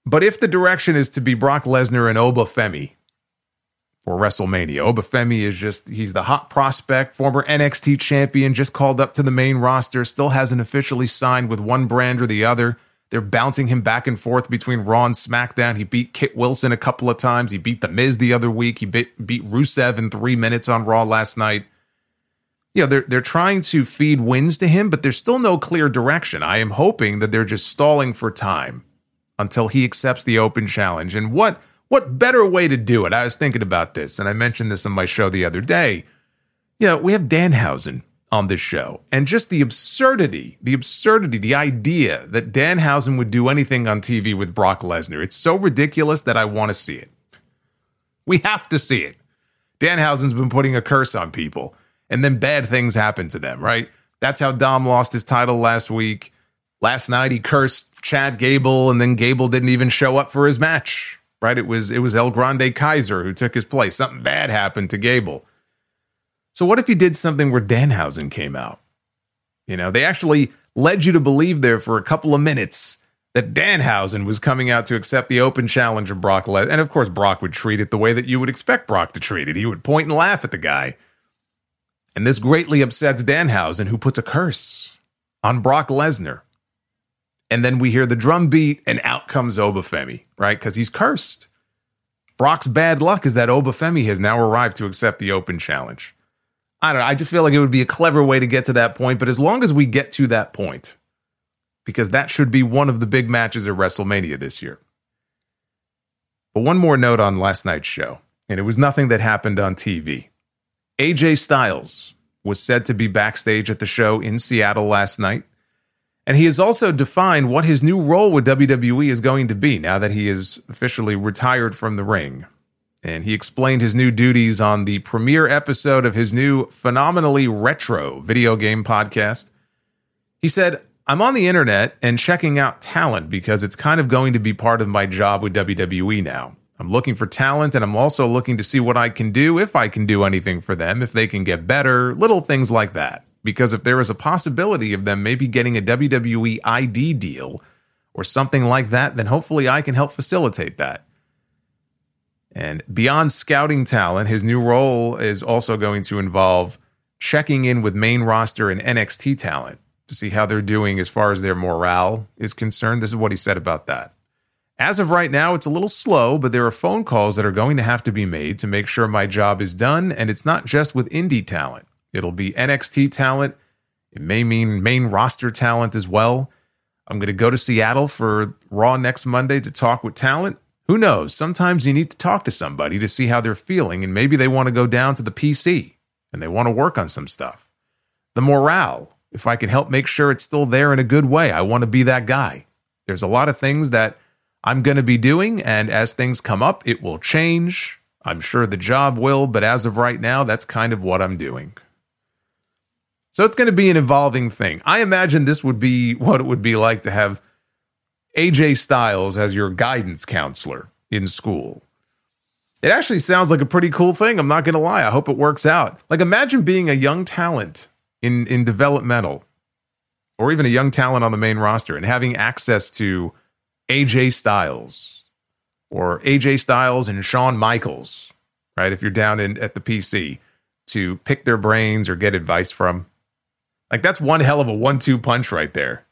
But if the direction is to be Brock Lesnar and Obafemi for WrestleMania, Obafemi is he's the hot prospect, former NXT champion, just called up to the main roster, still hasn't officially signed with one brand or the other. They're bouncing him back and forth between Raw and SmackDown. He beat Kit Wilson a couple of times. He beat The Miz the other week. He beat Rusev in 3 minutes on Raw last night. They're trying to feed wins to him, but there's still no clear direction. I am hoping that they're just stalling for time until he accepts the open challenge. And what better way to do it? I was thinking about this, and I mentioned this on my show the other day. We have Danhausen on this show, and just the absurdity, the idea that Danhausen would do anything on TV with Brock Lesnar. It's so ridiculous that I want to see it. We have to see it. Danhausen's been putting a curse on people, and then bad things happen to them, right? That's how Dom lost his title last week. Last night, he cursed Chad Gable, and then Gable didn't even show up for his match, right? It was El Grande Kaiser who took his place. Something bad happened to Gable. So what if you did something where Danhausen came out? They actually led you to believe there for a couple of minutes that Danhausen was coming out to accept the open challenge of Brock Lesnar. And of course, Brock would treat it the way that you would expect Brock to treat it. He would point and laugh at the guy. And this greatly upsets Danhausen, who puts a curse on Brock Lesnar. And then we hear the drum beat, and out comes Obafemi, right? Because he's cursed. Brock's bad luck is that Obafemi has now arrived to accept the open challenge. I don't know. I just feel like it would be a clever way to get to that point. But as long as we get to that point, because that should be one of the big matches at WrestleMania this year. But one more note on last night's show, and it was nothing that happened on TV. AJ Styles was said to be backstage at the show in Seattle last night. And he has also defined what his new role with WWE is going to be now that he is officially retired from the ring. And he explained his new duties on the premiere episode of his new phenomenally retro video game podcast. He said, "I'm on the internet and checking out talent because it's kind of going to be part of my job with WWE now. I'm looking for talent, and I'm also looking to see what I can do, if I can do anything for them, if they can get better, little things like that. Because if there is a possibility of them maybe getting a WWE ID deal or something like that, then hopefully I can help facilitate that." And beyond scouting talent, his new role is also going to involve checking in with main roster and NXT talent to see how they're doing as far as their morale is concerned. This is what he said about that. "As of right now, it's a little slow, but there are phone calls that are going to have to be made to make sure my job is done, and it's not just with indie talent. It'll be NXT talent. It may mean main roster talent as well. I'm going to go to Seattle for Raw next Monday to talk with talent. Who knows? Sometimes you need to talk to somebody to see how they're feeling, and maybe they want to go down to the PC and they want to work on some stuff. The morale, if I can help make sure it's still there in a good way, I want to be that guy. There's a lot of things that I'm going to be doing, and as things come up, it will change. I'm sure the job will, but as of right now, that's kind of what I'm doing." So it's going to be an evolving thing. I imagine this would be what it would be like to have AJ Styles as your guidance counselor in school. It actually sounds like a pretty cool thing. I'm not going to lie. I hope it works out. Like, imagine being a young talent in developmental, or even a young talent on the main roster, and having access to AJ Styles or AJ Styles and Shawn Michaels, right? If you're down at the PC, to pick their brains or get advice from. Like, that's one hell of a 1-2 punch right there.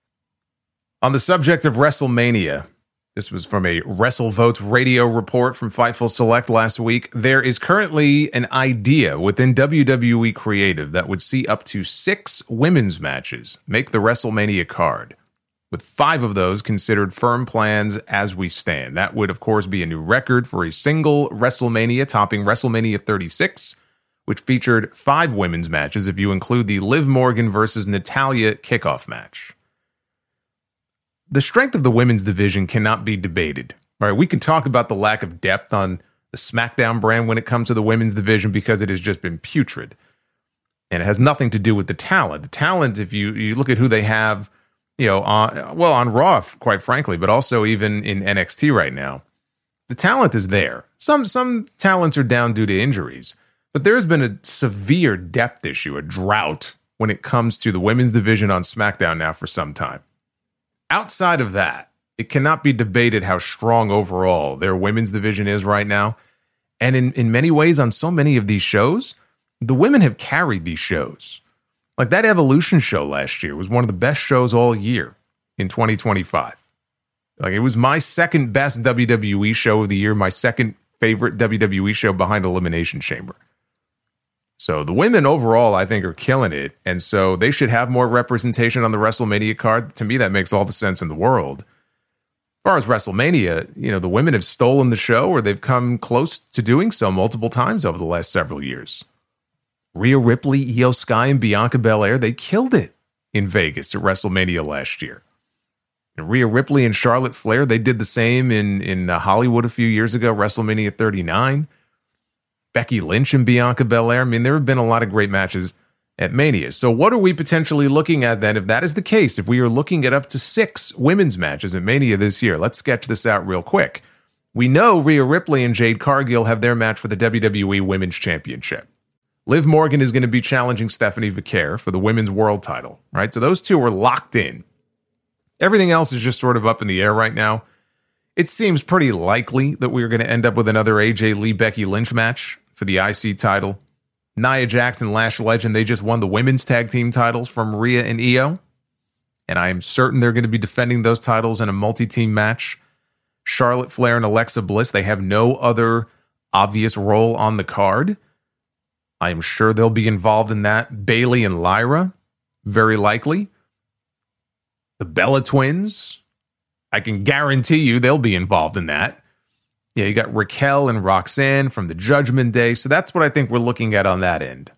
On the subject of WrestleMania, this was from a WrestleVotes radio report from Fightful Select last week. There is currently an idea within WWE Creative that would see up to 6 women's matches make the WrestleMania card, with 5 of those considered firm plans as we stand. That would, of course, be a new record for a single WrestleMania, topping WrestleMania 36, which featured 5 women's matches if you include the Liv Morgan versus Natalya kickoff match. The strength of the women's division cannot be debated. Right? We can talk about the lack of depth on the SmackDown brand when it comes to the women's division because it has just been putrid. And it has nothing to do with the talent. The talent, if you look at who they have, on Raw, quite frankly, but also even in NXT right now, the talent is there. Some talents are down due to injuries. But there's been a severe depth issue, a drought, when it comes to the women's division on SmackDown now for some time. Outside of that, It cannot be debated how strong overall their women's division is right now. And in many ways, on so many of these shows, the women have carried these shows. Like that Evolution show last year was one of the best shows all year in 2025. Like it was my second best WWE show of the year, my second favorite WWE show behind Elimination Chamber. So the women overall, I think, are killing it. And so they should have more representation on the WrestleMania card. To me, that makes all the sense in the world. As far as WrestleMania, the women have stolen the show, or they've come close to doing so multiple times over the last several years. Rhea Ripley, Io Sky, and Bianca Belair, they killed it in Vegas at WrestleMania last year. And Rhea Ripley and Charlotte Flair, they did the same in Hollywood a few years ago, WrestleMania 39. Becky Lynch and Bianca Belair. I mean, there have been a lot of great matches at Mania. So what are we potentially looking at then if that is the case? If we are looking at up to 6 women's matches at Mania this year, let's sketch this out real quick. We know Rhea Ripley and Jade Cargill have their match for the WWE Women's Championship. Liv Morgan is going to be challenging Stephanie Vaquer for the women's world title, right? So those two are locked in. Everything else is just sort of up in the air right now. It seems pretty likely that we're going to end up with another AJ Lee Becky Lynch match for the IC title. Nia Jax and Lash Legend, they just won the women's tag team titles from Rhea and Io. And I am certain they're going to be defending those titles in a multi-team match. Charlotte Flair and Alexa Bliss, they have no other obvious role on the card. I am sure they'll be involved in that. Bayley and Lyra, very likely. The Bella Twins, I can guarantee you they'll be involved in that. Yeah, you got Raquel and Roxanne from the Judgment Day. So that's what I think we're looking at on that end.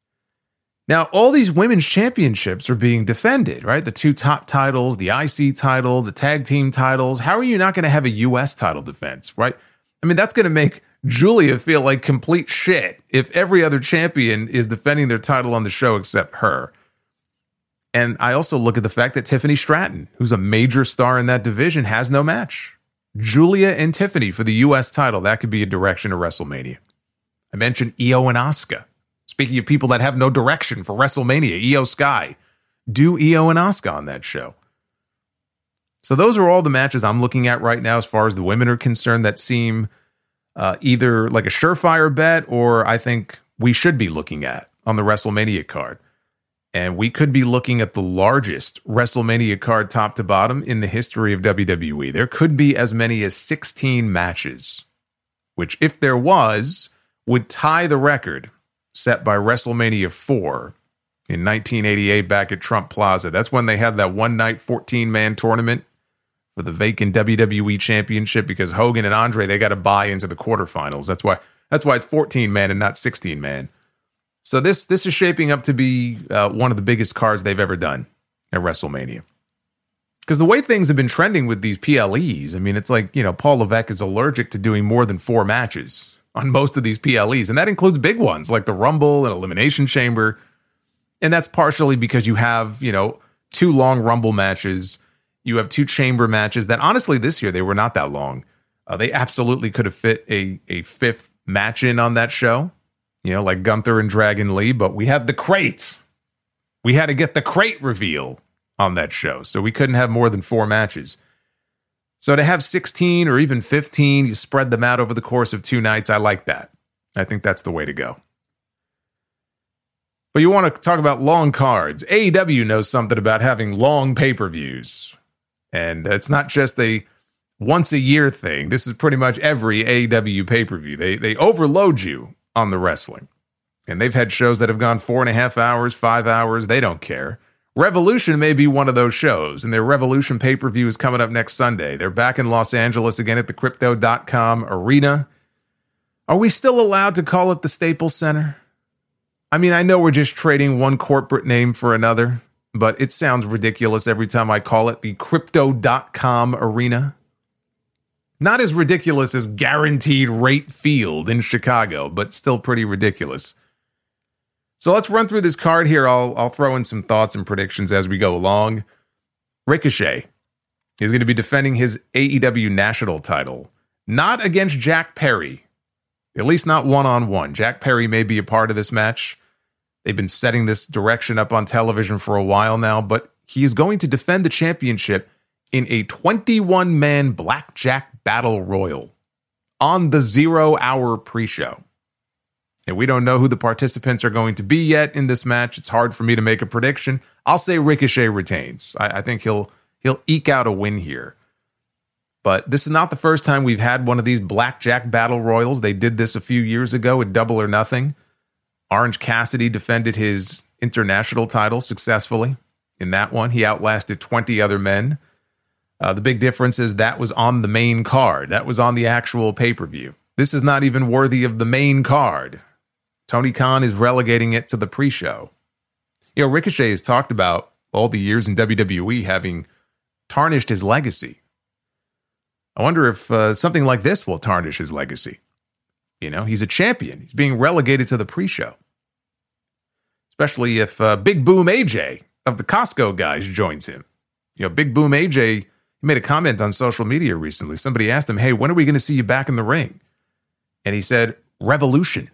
Now, all these women's championships are being defended, right? The 2 top titles, the IC title, the tag team titles. How are you not going to have a U.S. title defense, right? I mean, that's going to make Julia feel like complete shit if every other champion is defending their title on the show except her. And I also look at the fact that Tiffany Stratton, who's a major star in that division, has no match. Julia and Tiffany for the U.S. title, that could be a direction to WrestleMania. I mentioned Io and Asuka. Speaking of people that have no direction for WrestleMania, Io Sky. Do Io and Asuka on that show. So those are all the matches I'm looking at right now as far as the women are concerned that seem either like a surefire bet or I think we should be looking at on the WrestleMania card. And we could be looking at the largest WrestleMania card top to bottom in the history of WWE. There could be as many as 16 matches, which if there was, would tie the record set by WrestleMania 4 in 1988 back at Trump Plaza. That's when they had that one-night 14-man tournament for the vacant WWE Championship because Hogan and Andre, they got to buy into the quarterfinals. That's why it's 14-man and not 16-man. So this is shaping up to be one of the biggest cards they've ever done at WrestleMania. Because the way things have been trending with these PLEs, I mean, it's like, Paul Levesque is allergic to doing more than 4 matches on most of these PLEs. And that includes big ones like the Rumble and Elimination Chamber. And that's partially because you have, 2 long Rumble matches. You have 2 Chamber matches that honestly this year, they were not that long. They absolutely could have fit a 5th match in on that show. Like Gunther and Dragon Lee, but we had the crate. We had to get the crate reveal on that show, so we couldn't have more than 4 matches. So to have 16 or even 15, you spread them out over the course of 2 nights, I like that. I think that's the way to go. But you want to talk about long cards. AEW knows something about having long pay-per-views. And it's not just a once-a-year thing. This is pretty much every AEW pay-per-view. They overload you on the wrestling. And they've had shows that have gone 4.5 hours, 5 hours. They don't care. Revolution may be one of those shows, and their Revolution pay-per-view is coming up next Sunday. They're back in Los Angeles again at the Crypto.com Arena. Are we still allowed to call it the Staples Center? I mean, I know we're just trading one corporate name for another, but it sounds ridiculous every time I call it the Crypto.com Arena. Not as ridiculous as Guaranteed Rate Field in Chicago, but still pretty ridiculous. So let's run through this card here. I'll throw in some thoughts and predictions as we go along. Ricochet is going to be defending his AEW national title, not against Jack Perry, at least not one-on-one. Jack Perry may be a part of this match. They've been setting this direction up on television for a while now, but he is going to defend the championship in a 21-man blackjack battle royal on the 0 Hour pre-show. And we don't know who the participants are going to be yet in this match. It's hard for me to make a prediction. I'll say Ricochet retains. I think he'll eke out a win here. But this is not the first time we've had one of these blackjack battle royals. They did this a few years ago at Double or Nothing. Orange Cassidy defended his international title successfully in that one. He outlasted 20 other men. The big difference is that was on the main card. That was on the actual pay-per-view. This is not even worthy of the main card. Tony Khan is relegating it to the pre-show. Ricochet has talked about all the years in WWE having tarnished his legacy. I wonder if something like this will tarnish his legacy. He's a champion. He's being relegated to the pre-show. Especially if Big Boom AJ of the Costco guys joins him. Big Boom AJ made a comment on social media recently. Somebody asked him, hey, when are we going to see you back in the ring? And he said, Revolution.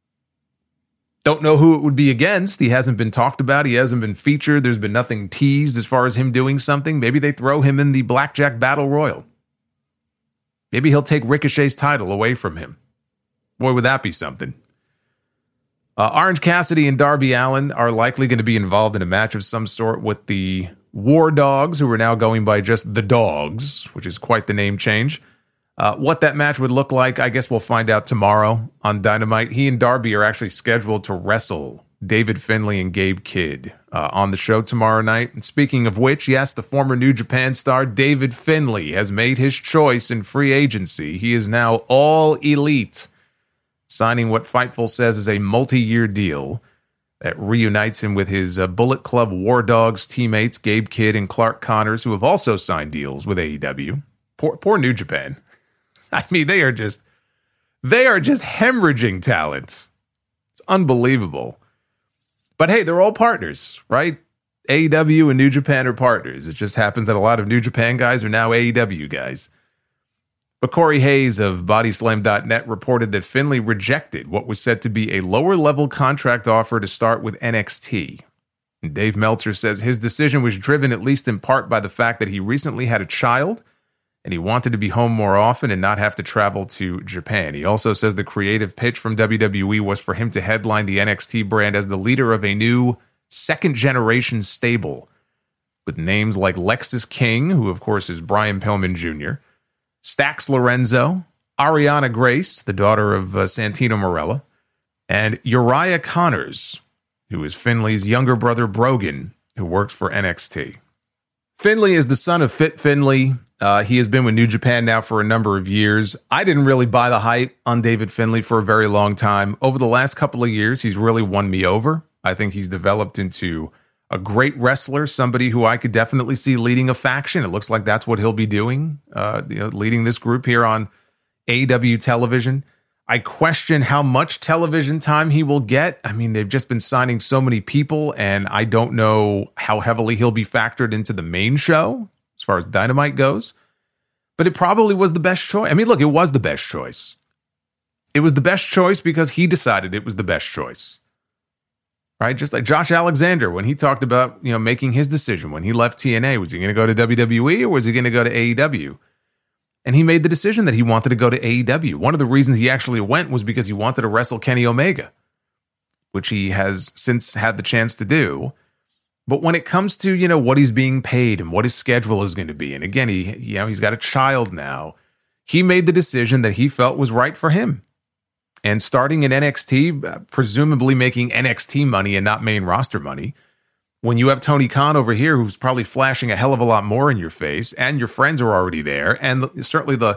Don't know who it would be against. He hasn't been talked about. He hasn't been featured. There's been nothing teased as far as him doing something. Maybe they throw him in the Blackjack Battle Royal. Maybe he'll take Ricochet's title away from him. Boy, would that be something. Orange Cassidy and Darby Allin are likely going to be involved in a match of some sort with the War Dogs, who are now going by just the Dogs, which is quite the name change. What that match would look like, I guess we'll find out tomorrow on Dynamite. He and Darby are actually scheduled to wrestle David Finlay and Gabe Kidd on the show tomorrow night. And speaking of which, yes, the former New Japan star David Finlay has made his choice in free agency. He is now all elite, signing what Fightful says is a multi-year deal that reunites him with his Bullet Club War Dogs teammates, Gabe Kidd and Clark Connors, who have also signed deals with AEW. Poor New Japan. I mean, they are just hemorrhaging talent. It's unbelievable. But hey, they're all partners, right? AEW and New Japan are partners. It just happens that a lot of New Japan guys are now AEW guys. But Corey Hayes of Bodyslam.net reported that Finlay rejected what was said to be a lower-level contract offer to start with NXT. And Dave Meltzer says his decision was driven at least in part by the fact that he recently had a child and he wanted to be home more often and not have to travel to Japan. He also says the creative pitch from WWE was for him to headline the NXT brand as the leader of a new second-generation stable with names like Lexis King, who of course is Brian Pillman Jr., Stax Lorenzo, Ariana Grace, the daughter of Santino Marella, and Uriah Connors, who is Finlay's younger brother Brogan, who works for NXT. Finlay is the son of Fit Finlay. He has been with New Japan now for a number of years. I didn't really buy the hype on David Finlay for a very long time. Over the last couple of years, he's really won me over. I think he's developed into a great wrestler, somebody who I could definitely see leading a faction. It looks like that's what he'll be doing, leading this group here on AEW television. I question how much television time he will get. I mean, they've just been signing so many people, and I don't know how heavily he'll be factored into the main show as far as Dynamite goes. But it probably was the best choice. I mean, look, it was the best choice. It was the best choice because he decided it was the best choice. Right? Just like Josh Alexander, when he talked about, making his decision when he left TNA, was he going to go to WWE or was he going to go to AEW? And he made the decision that he wanted to go to AEW. One of the reasons he actually went was because he wanted to wrestle Kenny Omega, which he has since had the chance to do. But when it comes to, what he's being paid and what his schedule is going to be, and again, he's got a child now, he made the decision that he felt was right for him. And starting in NXT, presumably making NXT money and not main roster money, when you have Tony Khan over here, who's probably flashing a hell of a lot more in your face, and your friends are already there, and certainly the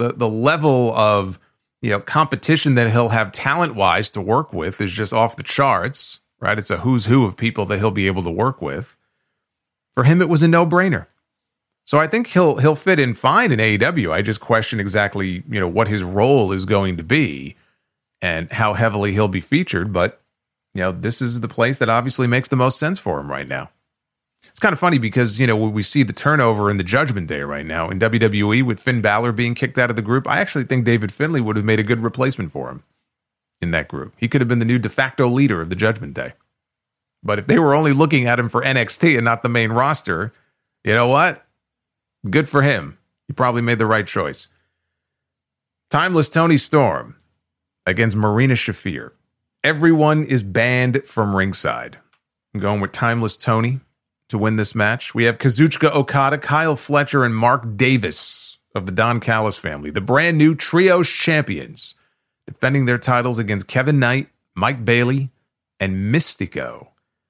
level of competition that he'll have talent-wise to work with is just off the charts, right? It's a who's who of people that he'll be able to work with. For him, it was a no-brainer. So I think he'll fit in fine in AEW. I just question exactly what his role is going to be and how heavily he'll be featured, but this is the place that obviously makes the most sense for him right now. It's kind of funny because, when we see the turnover in the Judgment Day right now in WWE with Finn Balor being kicked out of the group, I actually think David Finlay would have made a good replacement for him in that group. He could have been the new de facto leader of the Judgment Day. But if they were only looking at him for NXT and not the main roster, you know what? Good for him. He probably made the right choice. Timeless Toni Storm against Marina Shafir. Everyone is banned from ringside. I'm going with Timeless Toni to win this match. We have Kazuchika Okada, Kyle Fletcher, and Mark Davis of the Don Callis family, the brand new Trios champions, defending their titles against Kevin Knight, Mike Bailey, and Mystico.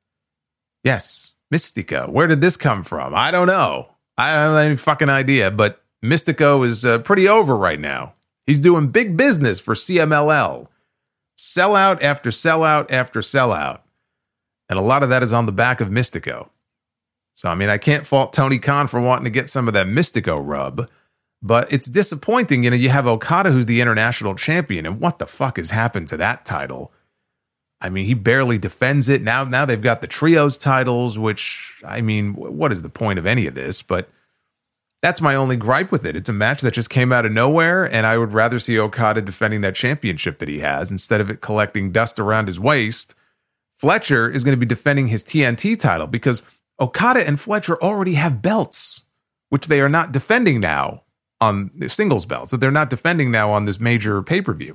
Yes, Mystico. Where did this come from? I don't know. I don't have any fucking idea, but Mystico is pretty over right now. He's doing big business for CMLL. Sellout after sellout after sellout. And a lot of that is on the back of Mystico. So, I mean, I can't fault Tony Khan for wanting to get some of that Mystico rub, but it's disappointing. You know, you have Okada, who's the international champion, and what the fuck has happened to that title? I mean, he barely defends it. Now they've got the trios titles, which, I mean, what is the point of any of this? But that's my only gripe with it. It's a match that just came out of nowhere, and I would rather see Okada defending that championship that he has instead of it collecting dust around his waist. Fletcher is going to be defending his TNT title because Okada and Fletcher already have belts, which they are not defending now on the singles belts, that they're not defending now on this major pay-per-view.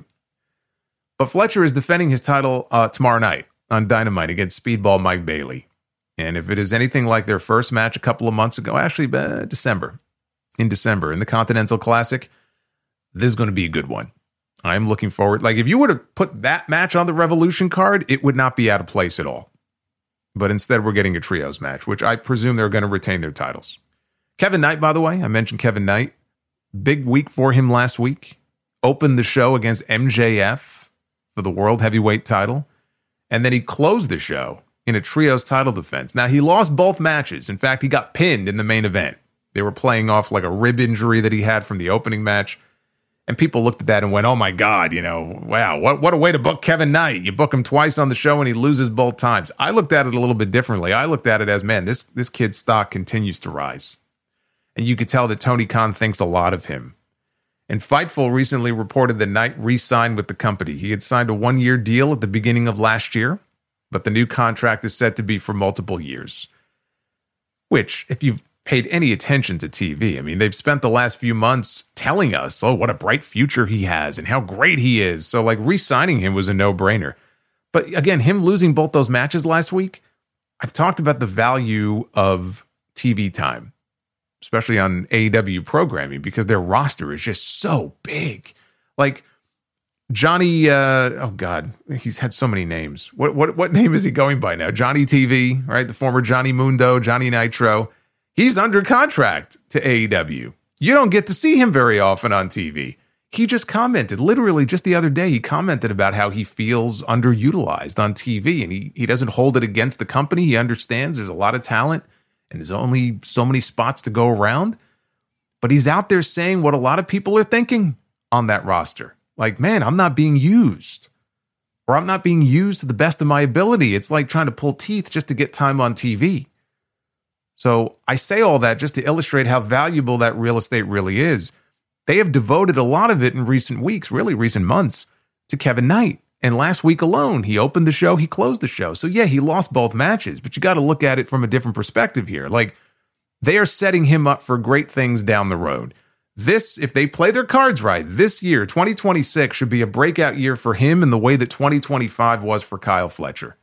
But Fletcher is defending his title tomorrow night on Dynamite against Speedball Mike Bailey. And if it is anything like their first match a couple of months ago, actually December, in the Continental Classic, this is going to be a good one. I'm looking forward. Like, if you were to put that match on the Revolution card, it would not be out of place at all. But instead, we're getting a trios match, which I presume they're going to retain their titles. Kevin Knight, by the way, I mentioned Kevin Knight. Big week for him last week. Opened the show against MJF for the World Heavyweight title. And then he closed the show in a trios title defense. Now, he lost both matches. In fact, he got pinned in the main event. They were playing off like a rib injury that he had from the opening match. And people looked at that and went, oh my God, you know, wow, what a way to book Kevin Knight. You book him twice on the show and he loses both times. I looked at it a little bit differently. I looked at it as, man, this kid's stock continues to rise. And you could tell that Tony Khan thinks a lot of him. And Fightful recently reported that Knight re-signed with the company. He had signed a 1-year deal at the beginning of last year, but the new contract is set to be for multiple years. Which, if you've paid any attention to TV, I mean, they've spent the last few months telling us, oh, what a bright future he has and how great he is. So, like, re-signing him was a no-brainer. But again, him losing both those matches last week, I've talked about the value of TV time, especially on AEW programming, because their roster is just so big. Like, Johnny, oh God, he's had so many names. What name is he going by now? Johnny TV, right? The former Johnny Mundo, Johnny Nitro. He's under contract to AEW. You don't get to see him very often on TV. He just commented, literally just the other day, he commented about how he feels underutilized on TV, and he doesn't hold it against the company. He understands there's a lot of talent and there's only so many spots to go around. But he's out there saying what a lot of people are thinking on that roster. Like, man, I'm not being used. Or I'm not being used to the best of my ability. It's like trying to pull teeth just to get time on TV. So I say all that just to illustrate how valuable that real estate really is. They have devoted a lot of it in recent weeks, really recent months, to Kevin Knight. And last week alone, he opened the show, he closed the show. So yeah, he lost both matches, but you got to look at it from a different perspective here. Like, they are setting him up for great things down the road. This, if they play their cards right, this year, 2026, should be a breakout year for him in the way that 2025 was for Kyle Fletcher.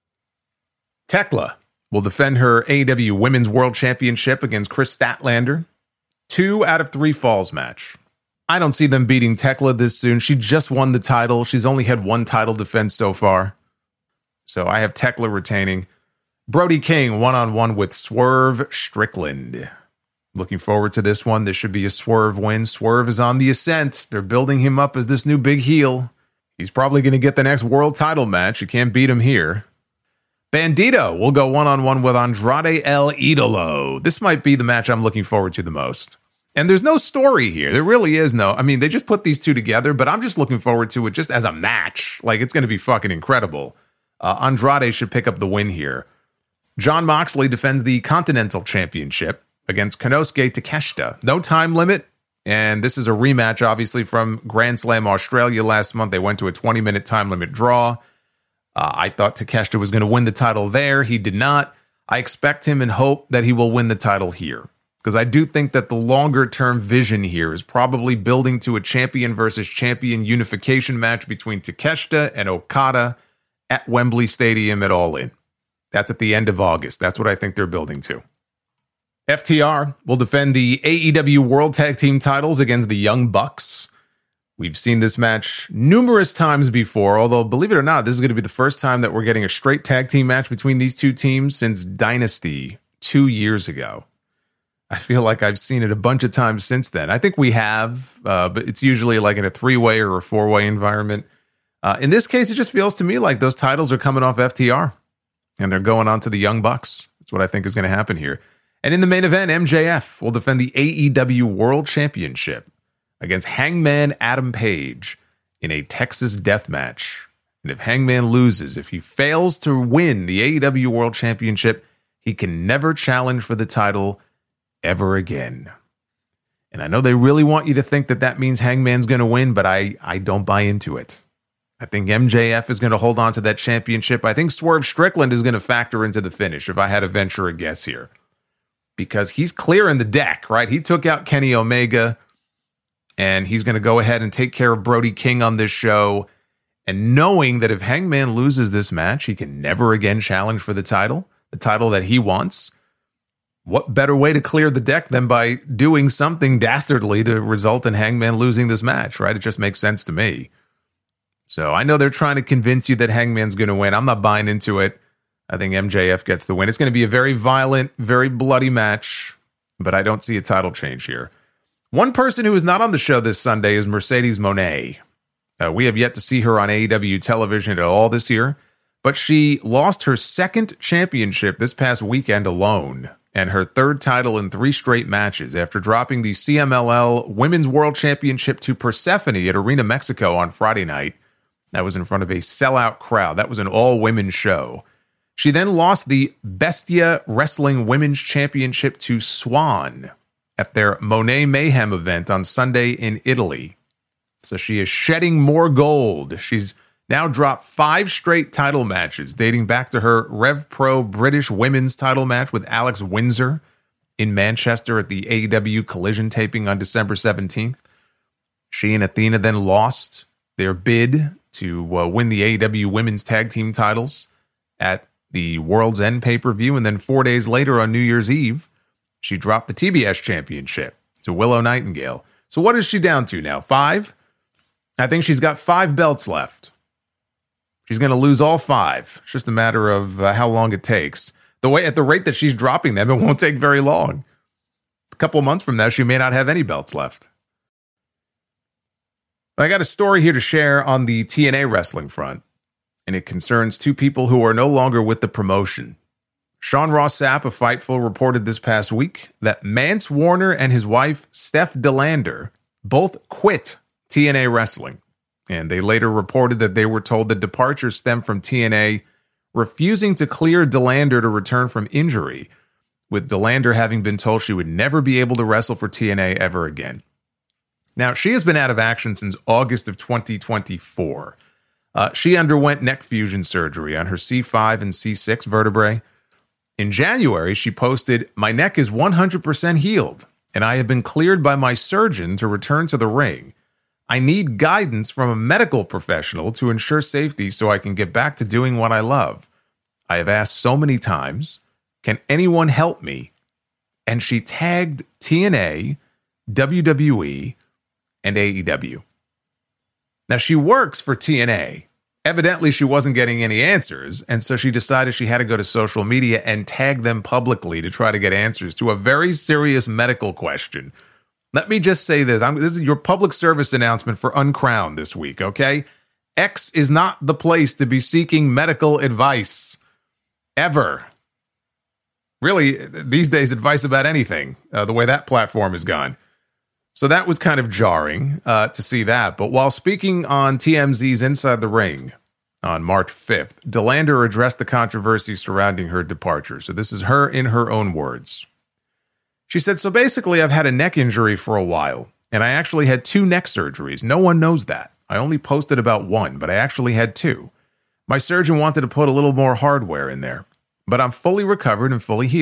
Tekla will defend her AEW Women's World Championship against Chris Statlander. 2 out of 3 falls match. I don't see them beating Tekla this soon. She just won the title. She's only had 1 title defense so far. So I have Tekla retaining. Brody King one-on-one with Swerve Strickland. Looking forward to this one. This should be a Swerve win. Swerve is on the ascent. They're building him up as this new big heel. He's probably going to get the next world title match. You can't beat him here. Bandito will go one-on-one with Andrade El Idolo. This might be the match I'm looking forward to the most. And there's no story here. There really is no. I mean, they just put these two together, but I'm just looking forward to it just as a match. Like, it's going to be fucking incredible. Andrade should pick up the win here. Jon Moxley defends the Continental Championship against Konosuke Takeshita. No time limit. And this is a rematch, obviously, from Grand Slam Australia last month. They went to a 20-minute time limit draw. I thought Takeshita was going to win the title there. He did not. I expect him and hope that he will win the title here. because I do think that the longer-term vision here is probably building to a champion versus champion unification match between Takeshita and Okada at Wembley Stadium at All In. That's at the end of August. That's what I think they're building to. FTR will defend the AEW World Tag Team titles against the Young Bucks. We've seen this match numerous times before, although, believe it or not, this is going to be the first time that we're getting a straight tag team match between these two teams since Dynasty 2 years ago. I feel like I've seen it a bunch of times since then. I think we have, but it's usually like in a 3-way or a 4-way environment. In this case, it just feels to me like those titles are coming off FTR, and they're going on to the Young Bucks. That's what I think is going to happen here. And in the main event, MJF will defend the AEW World Championship against Hangman Adam Page in a Texas death match. And if Hangman loses, if he fails to win the AEW World Championship, he can never challenge for the title ever again. And I know they really want you to think that that means Hangman's going to win, but I don't buy into it. I think MJF is going to hold on to that championship. I think Swerve Strickland is going to factor into the finish, if I had to venture a guess here. Because he's clearing the deck, right? He took out Kenny Omega, and he's going to go ahead and take care of Brody King on this show. And knowing that if Hangman loses this match, he can never again challenge for the title that he wants. What better way to clear the deck than by doing something dastardly to result in Hangman losing this match, right? It just makes sense to me. So I know they're trying to convince you that Hangman's going to win. I'm not buying into it. I think MJF gets the win. It's going to be a very violent, very bloody match, but I don't see a title change here. One person who is not on the show this Sunday is Mercedes Moné. We have yet to see her on AEW television at all this year, but she lost her second championship this past weekend alone, and her third title in 3 straight matches after dropping the CMLL Women's World Championship to Persephone at Arena Mexico on Friday night. That was in front of a sellout crowd. That was an all-women's show. She then lost the Bestia Wrestling Women's Championship to Swan at their Monet Mayhem event on Sunday in Italy. So she is shedding more gold. She's now dropped 5 straight title matches, dating back to her Rev Pro British Women's title match with Alex Windsor in Manchester at the AEW Collision taping on December 17th. She and Athena then lost their bid to win the AEW Women's Tag Team titles at the World's End pay-per-view, and then 4 days later on New Year's Eve, she dropped the TBS Championship to Willow Nightingale. So what is she down to now? 5? I think she's got 5 belts left. She's going to lose all 5. It's just a matter of how long it takes. At the rate that she's dropping them, it won't take very long. A couple months from now, she may not have any belts left. But I got a story here to share on the TNA wrestling front, and it concerns 2 people who are no longer with the promotion. Sean Ross Sapp of Fightful reported this past week that Mance Warner and his wife, Steph DeLander, both quit TNA Wrestling. And they later reported that they were told the departure stemmed from TNA refusing to clear DeLander to return from injury, with DeLander having been told she would never be able to wrestle for TNA ever again. Now, she has been out of action since August of 2024. She underwent neck fusion surgery on her C5 and C6 vertebrae. In January, she posted, "My neck is 100% healed, and I have been cleared by my surgeon to return to the ring. I need guidance from a medical professional to ensure safety so I can get back to doing what I love. I have asked so many times, can anyone help me?" And she tagged TNA, WWE, and AEW. Now, she works for TNA. Evidently, she wasn't getting any answers, and so she decided she had to go to social media and tag them publicly to try to get answers to a very serious medical question. Let me just say this. This is your public service announcement for Uncrowned this week, okay? X is not the place to be seeking medical advice. Ever. Really, these days, advice about anything, the way that platform has gone. So that was kind of jarring to see that. But while speaking on TMZ's Inside the Ring on March 5th, DeLander addressed the controversy surrounding her departure. So this is her in her own words. She said, "So basically, I've had a neck injury for a while, and I actually had 2 neck surgeries. No one knows that. I only posted about 1, but I actually had 2. My surgeon wanted to put a little more hardware in there, but I'm fully recovered and fully healed.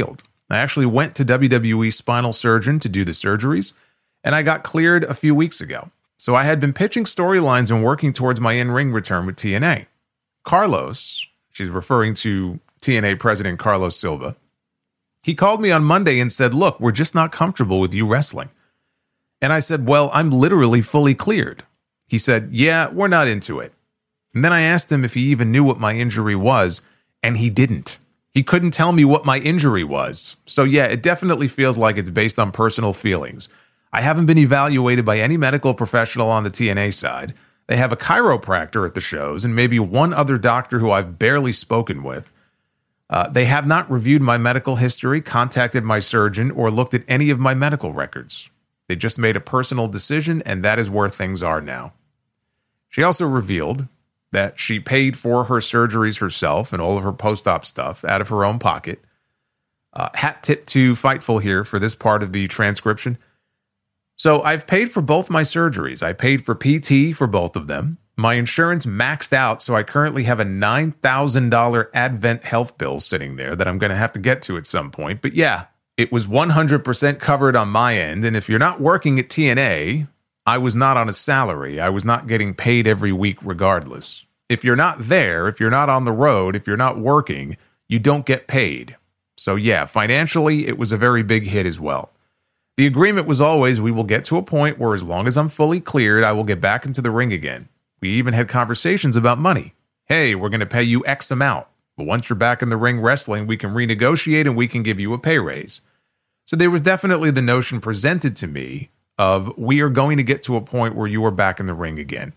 I actually went to WWE spinal surgeon to do the surgeries, and I got cleared a few weeks ago. So I had been pitching storylines and working towards my in-ring return with TNA. Carlos, she's referring to TNA president Carlos Silva, he called me on Monday and said, look, we're just not comfortable with you wrestling. And I said, well, I'm literally fully cleared. He said, yeah, we're not into it. And then I asked him if he even knew what my injury was, and he didn't. He couldn't tell me what my injury was. So yeah, it definitely feels like it's based on personal feelings. I haven't been evaluated by any medical professional on the TNA side. They have a chiropractor at the shows and maybe one other doctor who I've barely spoken with. They have not reviewed my medical history, contacted my surgeon, or looked at any of my medical records. They just made a personal decision, and that is where things are now. She also revealed that she paid for her surgeries herself and all of her post-op stuff out of her own pocket. Hat tip to Fightful here for this part of the transcription. So I've paid for both my surgeries. I paid for PT for both of them. My insurance maxed out, so I currently have a $9,000 Advent health bill sitting there that I'm going to have to get to at some point. But yeah, it was 100% covered on my end. And if you're not working at TNA, I was not on a salary. I was not getting paid every week regardless. If you're not there, if you're not on the road, if you're not working, you don't get paid. So yeah, financially, it was a very big hit as well. The agreement was always, we will get to a point where as long as I'm fully cleared, I will get back into the ring again. We even had conversations about money. Hey, we're going to pay you X amount. But once you're back in the ring wrestling, we can renegotiate and we can give you a pay raise. So there was definitely the notion presented to me of we are going to get to a point where you are back in the ring again.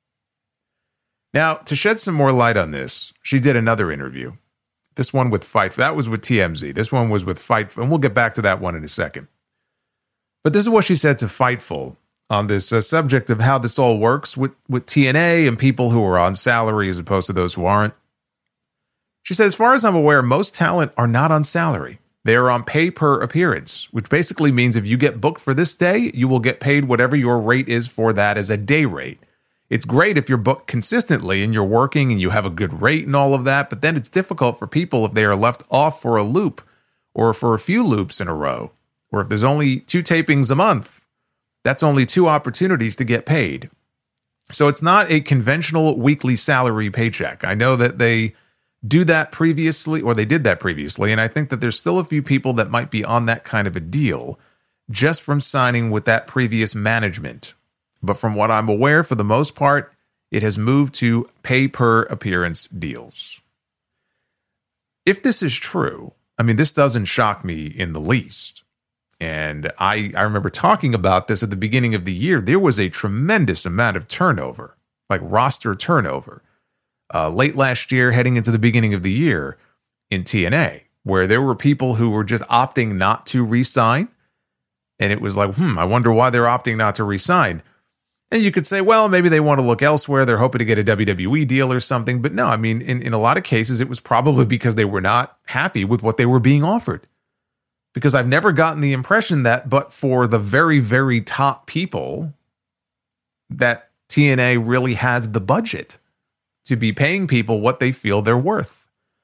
Now, to shed some more light on this, she did another interview. This one with Fight. That was with TMZ. This one was with Fight. And we'll get back to that one in a second. But this is what she said to Fightful on this subject of how this all works with TNA and people who are on salary as opposed to those who aren't. She said, as far as I'm aware, most talent are not on salary. They are on pay per appearance, which basically means if you get booked for this day, you will get paid whatever your rate is for that as a day rate. It's great if you're booked consistently and you're working and you have a good rate and all of that, but then it's difficult for people if they are left off for a loop or for a few loops in a row, or if there's only 2 tapings a month. That's only 2 opportunities to get paid. So it's not a conventional weekly salary paycheck. I know that they do that previously, or they did that previously, and I think that there's still a few people that might be on that kind of a deal just from signing with that previous management. But from what I'm aware, for the most part, it has moved to pay per appearance deals. If this is true, I mean, this doesn't shock me in the least. And I remember talking about this at the beginning of the year. There was a tremendous amount of turnover, like roster turnover, late last year, heading into the beginning of the year in TNA, where there were people who were just opting not to re-sign. And it was like, I wonder why they're opting not to re-sign. And you could say, well, maybe they want to look elsewhere. They're hoping to get a WWE deal or something. But no, I mean, in a lot of cases, it was probably because they were not happy with what they were being offered. Because I've never gotten the impression that, but for the very, very top people, that TNA really has the budget to be paying people what they feel they're worth.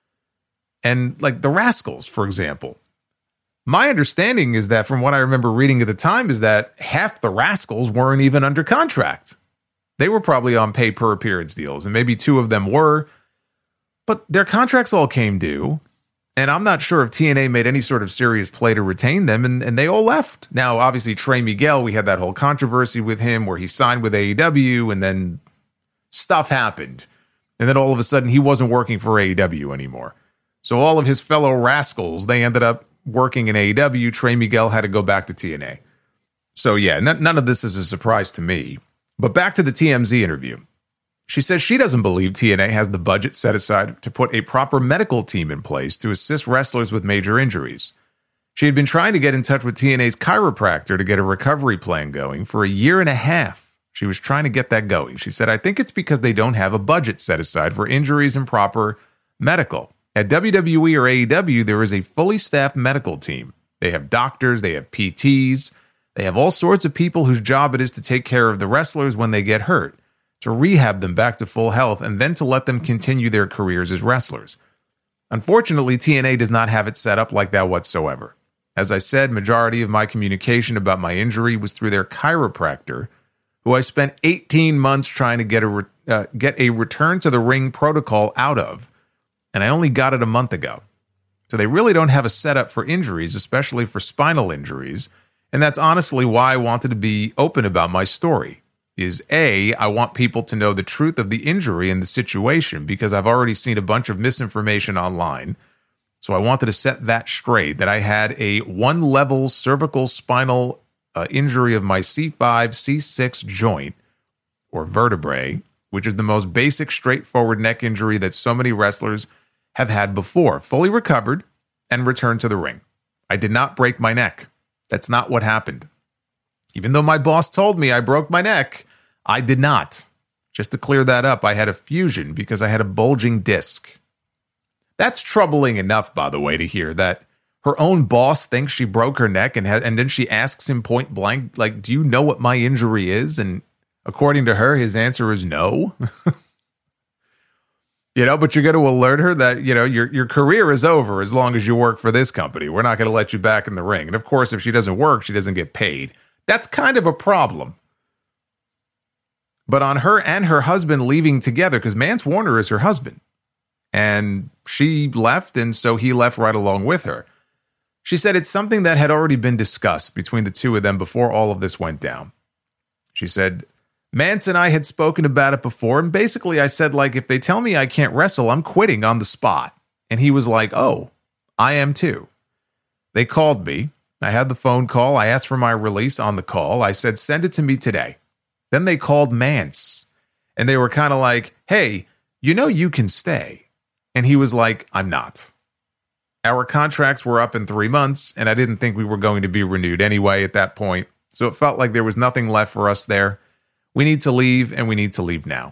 And like the Rascals, for example. My understanding is that from what I remember reading at the time is that half the Rascals weren't even under contract. They were probably on pay per appearance deals, and maybe 2 of them were, but their contracts all came due. And I'm not sure if TNA made any sort of serious play to retain them, and they all left. Now, obviously, Trey Miguel, we had that whole controversy with him where he signed with AEW, and then stuff happened. And then all of a sudden, he wasn't working for AEW anymore. So all of his fellow Rascals, they ended up working in AEW. Trey Miguel had to go back to TNA. So yeah, none of this is a surprise to me. But back to the TMZ interview. She says she doesn't believe TNA has the budget set aside to put a proper medical team in place to assist wrestlers with major injuries. She had been trying to get in touch with TNA's chiropractor to get a recovery plan going for a year and a half. She was trying to get that going. She said, I think it's because they don't have a budget set aside for injuries and proper medical. At WWE or AEW, there is a fully staffed medical team. They have doctors, they have PTs, they have all sorts of people whose job it is to take care of the wrestlers when they get hurt, to rehab them back to full health, and then to let them continue their careers as wrestlers. Unfortunately, TNA does not have it set up like that whatsoever. As I said, majority of my communication about my injury was through their chiropractor, who I spent 18 months trying to get a return to the ring protocol out of, and I only got it a month ago. So they really don't have a setup for injuries, especially for spinal injuries, and that's honestly why I wanted to be open about my story. I want people to know the truth of the injury and the situation because I've already seen a bunch of misinformation online. So I wanted to set that straight, that I had a 1-level cervical spinal injury of my C5, C6 joint or vertebrae, which is the most basic, straightforward neck injury that so many wrestlers have had before, fully recovered and returned to the ring. I did not break my neck. That's not what happened. Even though my boss told me I broke my neck, I did not. Just to clear that up, I had a fusion because I had a bulging disc. That's troubling enough, by the way, to hear that her own boss thinks she broke her neck and then she asks him point blank, like, do you know what my injury is? And according to her, his answer is no. But you're going to alert her that, your career is over as long as you work for this company. We're not going to let you back in the ring. And of course, if she doesn't work, she doesn't get paid. That's kind of a problem. But on her and her husband leaving together, because Mance Warner is her husband, and she left, and so he left right along with her. She said it's something that had already been discussed between the two of them before all of this went down. She said, Mance and I had spoken about it before, and basically I said, if they tell me I can't wrestle, I'm quitting on the spot. And he was like, oh, I am too. They called me. I had the phone call. I asked for my release on the call. I said, send it to me today. Then they called Mance, and they were kind of like, hey, you can stay. And he was like, I'm not. Our contracts were up in 3 months, and I didn't think we were going to be renewed anyway at that point. So it felt like there was nothing left for us there. We need to leave, and we need to leave now.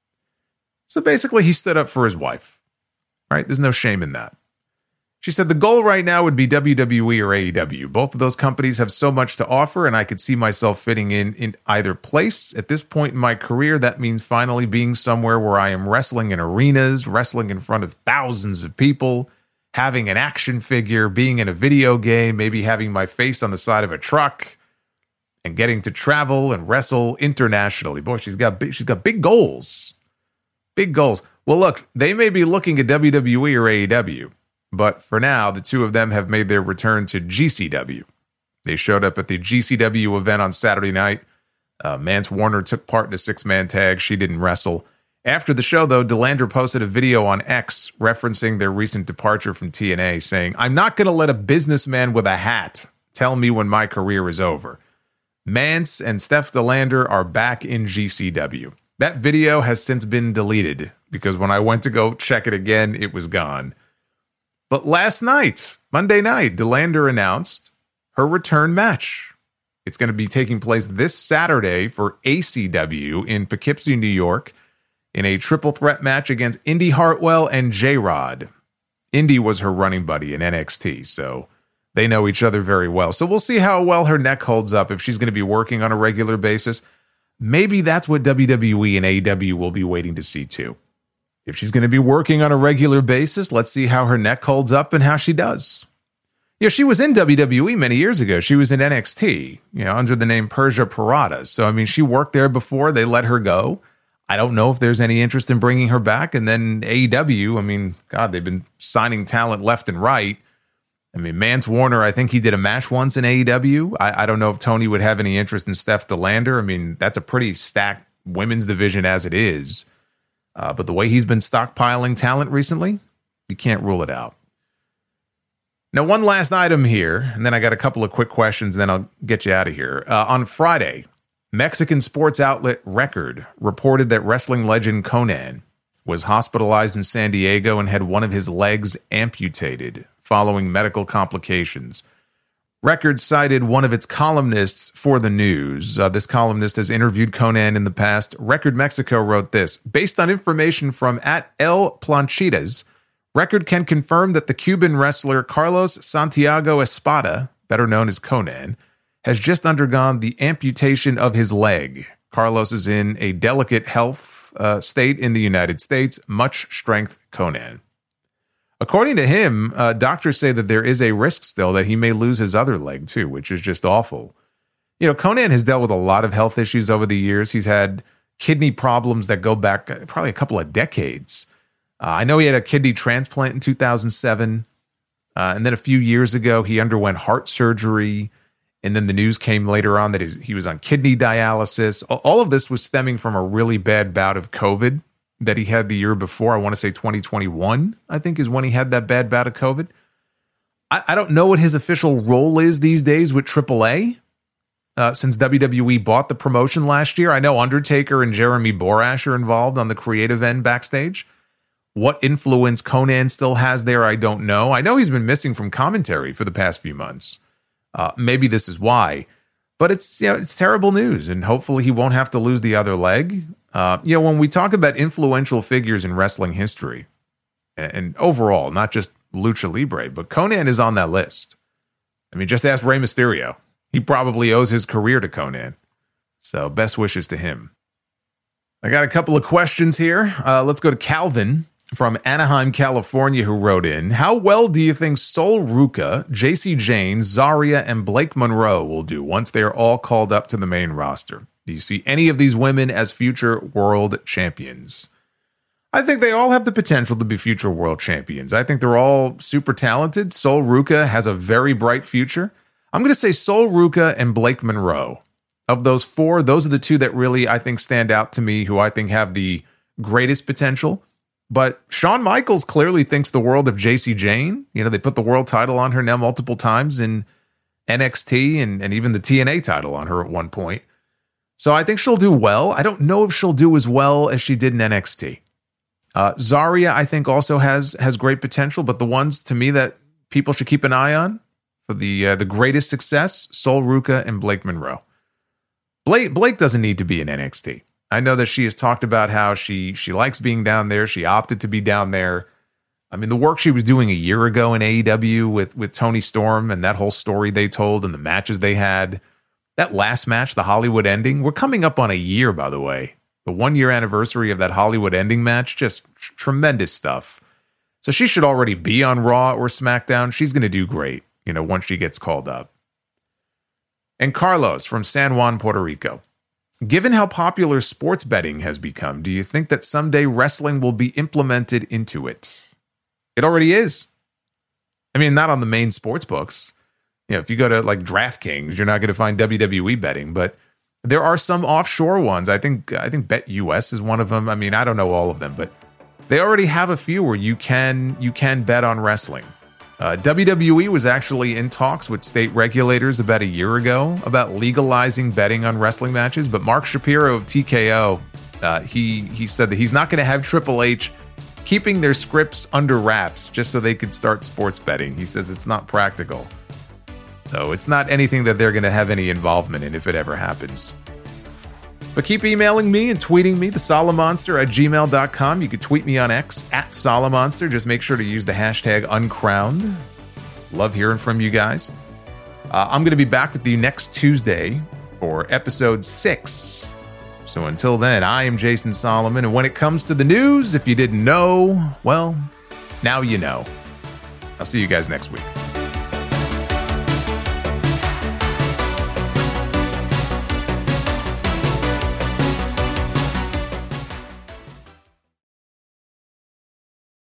So basically, he stood up for his wife. Right? There's no shame in that. She said the goal right now would be WWE or AEW. Both of those companies have so much to offer, and I could see myself fitting in either place. At this point in my career, that means finally being somewhere where I am wrestling in arenas, wrestling in front of thousands of people, having an action figure, being in a video game, maybe having my face on the side of a truck, and getting to travel and wrestle internationally. Boy, she's got big goals. Big goals. Well, look, they may be looking at WWE or AEW. But for now, the two of them have made their return to GCW. They showed up at the GCW event on Saturday night. Mance Warner took part in a 6-man tag. She didn't wrestle. After the show, though, Delander posted a video on X referencing their recent departure from TNA, saying, I'm not going to let a businessman with a hat tell me when my career is over. Mance and Steph Delander are back in GCW. That video has since been deleted because when I went to go check it again, it was gone. But last night, Monday night, Delander announced her return match. It's going to be taking place this Saturday for ACW in Poughkeepsie, New York, in a triple threat match against Indy Hartwell and J-Rod. Indy was her running buddy in NXT, so they know each other very well. So we'll see how well her neck holds up if she's going to be working on a regular basis. Maybe that's what WWE and AEW will be waiting to see too. If she's going to be working on a regular basis, let's see how her neck holds up and how she does. She was in WWE many years ago. She was in NXT, under the name Persia Pirotta. So, she worked there before they let her go. I don't know if there's any interest in bringing her back. And then AEW, God, they've been signing talent left and right. Mance Warner, I think he did a match once in AEW. I don't know if Tony would have any interest in Steph Delander. That's a pretty stacked women's division as it is. But the way he's been stockpiling talent recently, you can't rule it out. Now, one last item here, and then I got a couple of quick questions, and then I'll get you out of here. On Friday, Mexican sports outlet Record reported that wrestling legend Konnan was hospitalized in San Diego and had one of his legs amputated following medical complications. Record cited one of its columnists for the news. This columnist has interviewed Konnan in the past. Record Mexico wrote this. Based on information from @El Planchitas, Record can confirm that the Cuban wrestler Carlos Santiago Espada, better known as Konnan, has just undergone the amputation of his leg. Carlos is in a delicate health state in the United States. Much strength, Konnan. According to him, doctors say that there is a risk still that he may lose his other leg too, which is just awful. You know, Konnan has dealt with a lot of health issues over the years. He's had kidney problems that go back probably a couple of decades. I know he had a kidney transplant in 2007. And then a few years ago, he underwent heart surgery. And then the news came later on that he was on kidney dialysis. All of this was stemming from a really bad bout of COVID that he had the year before. I want to say 2021, I think, is when he had that bad bout of COVID. I don't know what his official role is these days with AAA. Since WWE bought the promotion last year, I know Undertaker and Jeremy Borash are involved on the creative end backstage. What influence Konnan still has there, I don't know. I know he's been missing from commentary for the past few months. Maybe this is why, but it's terrible news, and hopefully he won't have to lose the other leg. When we talk about influential figures in wrestling history, and overall, not just Lucha Libre, but Konnan is on that list. I mean, just ask Rey Mysterio. He probably owes his career to Konnan. So best wishes to him. I got a couple of questions here. Let's go to Calvin from Anaheim, California, who wrote in. How well do you think Sol Ruca, JC Jane, Zarya, and Blake Monroe will do once they are all called up to the main roster? Do you see any of these women as future world champions? I think they all have the potential to be future world champions. I think they're all super talented. Sol Ruca has a very bright future. I'm going to say Sol Ruca and Blake Monroe. Of those four, those are the two that really, I think, stand out to me, who I think have the greatest potential. But Shawn Michaels clearly thinks the world of JC Jane. You know, they put the world title on her now multiple times in NXT and even the TNA title on her at one point. So I think she'll do well. I don't know if she'll do as well as she did in NXT. Zarya, I think, also has great potential, but the ones to me that people should keep an eye on for the greatest success, Sol Ruca and Blake Monroe. Blake doesn't need to be in NXT. I know that she has talked about how she likes being down there. She opted to be down there. I mean, the work she was doing a year ago in AEW with Tony Storm and that whole story they told and the matches they had. That last match, the Hollywood ending, we're coming up on a year, by the way. The 1-year anniversary of that Hollywood ending match, just tremendous stuff. So she should already be on Raw or SmackDown. She's going to do great, once she gets called up. And Carlos from San Juan, Puerto Rico. Given how popular sports betting has become, do you think that someday wrestling will be implemented into it? It already is. I mean, not on the main sports books. If you go to like DraftKings, you're not going to find WWE betting, but there are some offshore ones. I think BetUS is one of them. I mean, I don't know all of them, but they already have a few where you can bet on wrestling. WWE was actually in talks with state regulators about a year ago about legalizing betting on wrestling matches, but Mark Shapiro of TKO, he said that he's not going to have Triple H keeping their scripts under wraps just so they could start sports betting. He says it's not practical. So it's not anything that they're going to have any involvement in if it ever happens. But keep emailing me and tweeting me, thesolomonster@gmail.com. You can tweet me on X, @Solomonster. Just make sure to use the hashtag uncrowned. Love hearing from you guys. I'm going to be back with you next Tuesday for episode 6. So until then, I am Jason Solomon. And when it comes to the news, if you didn't know, well, now you know. I'll see you guys next week.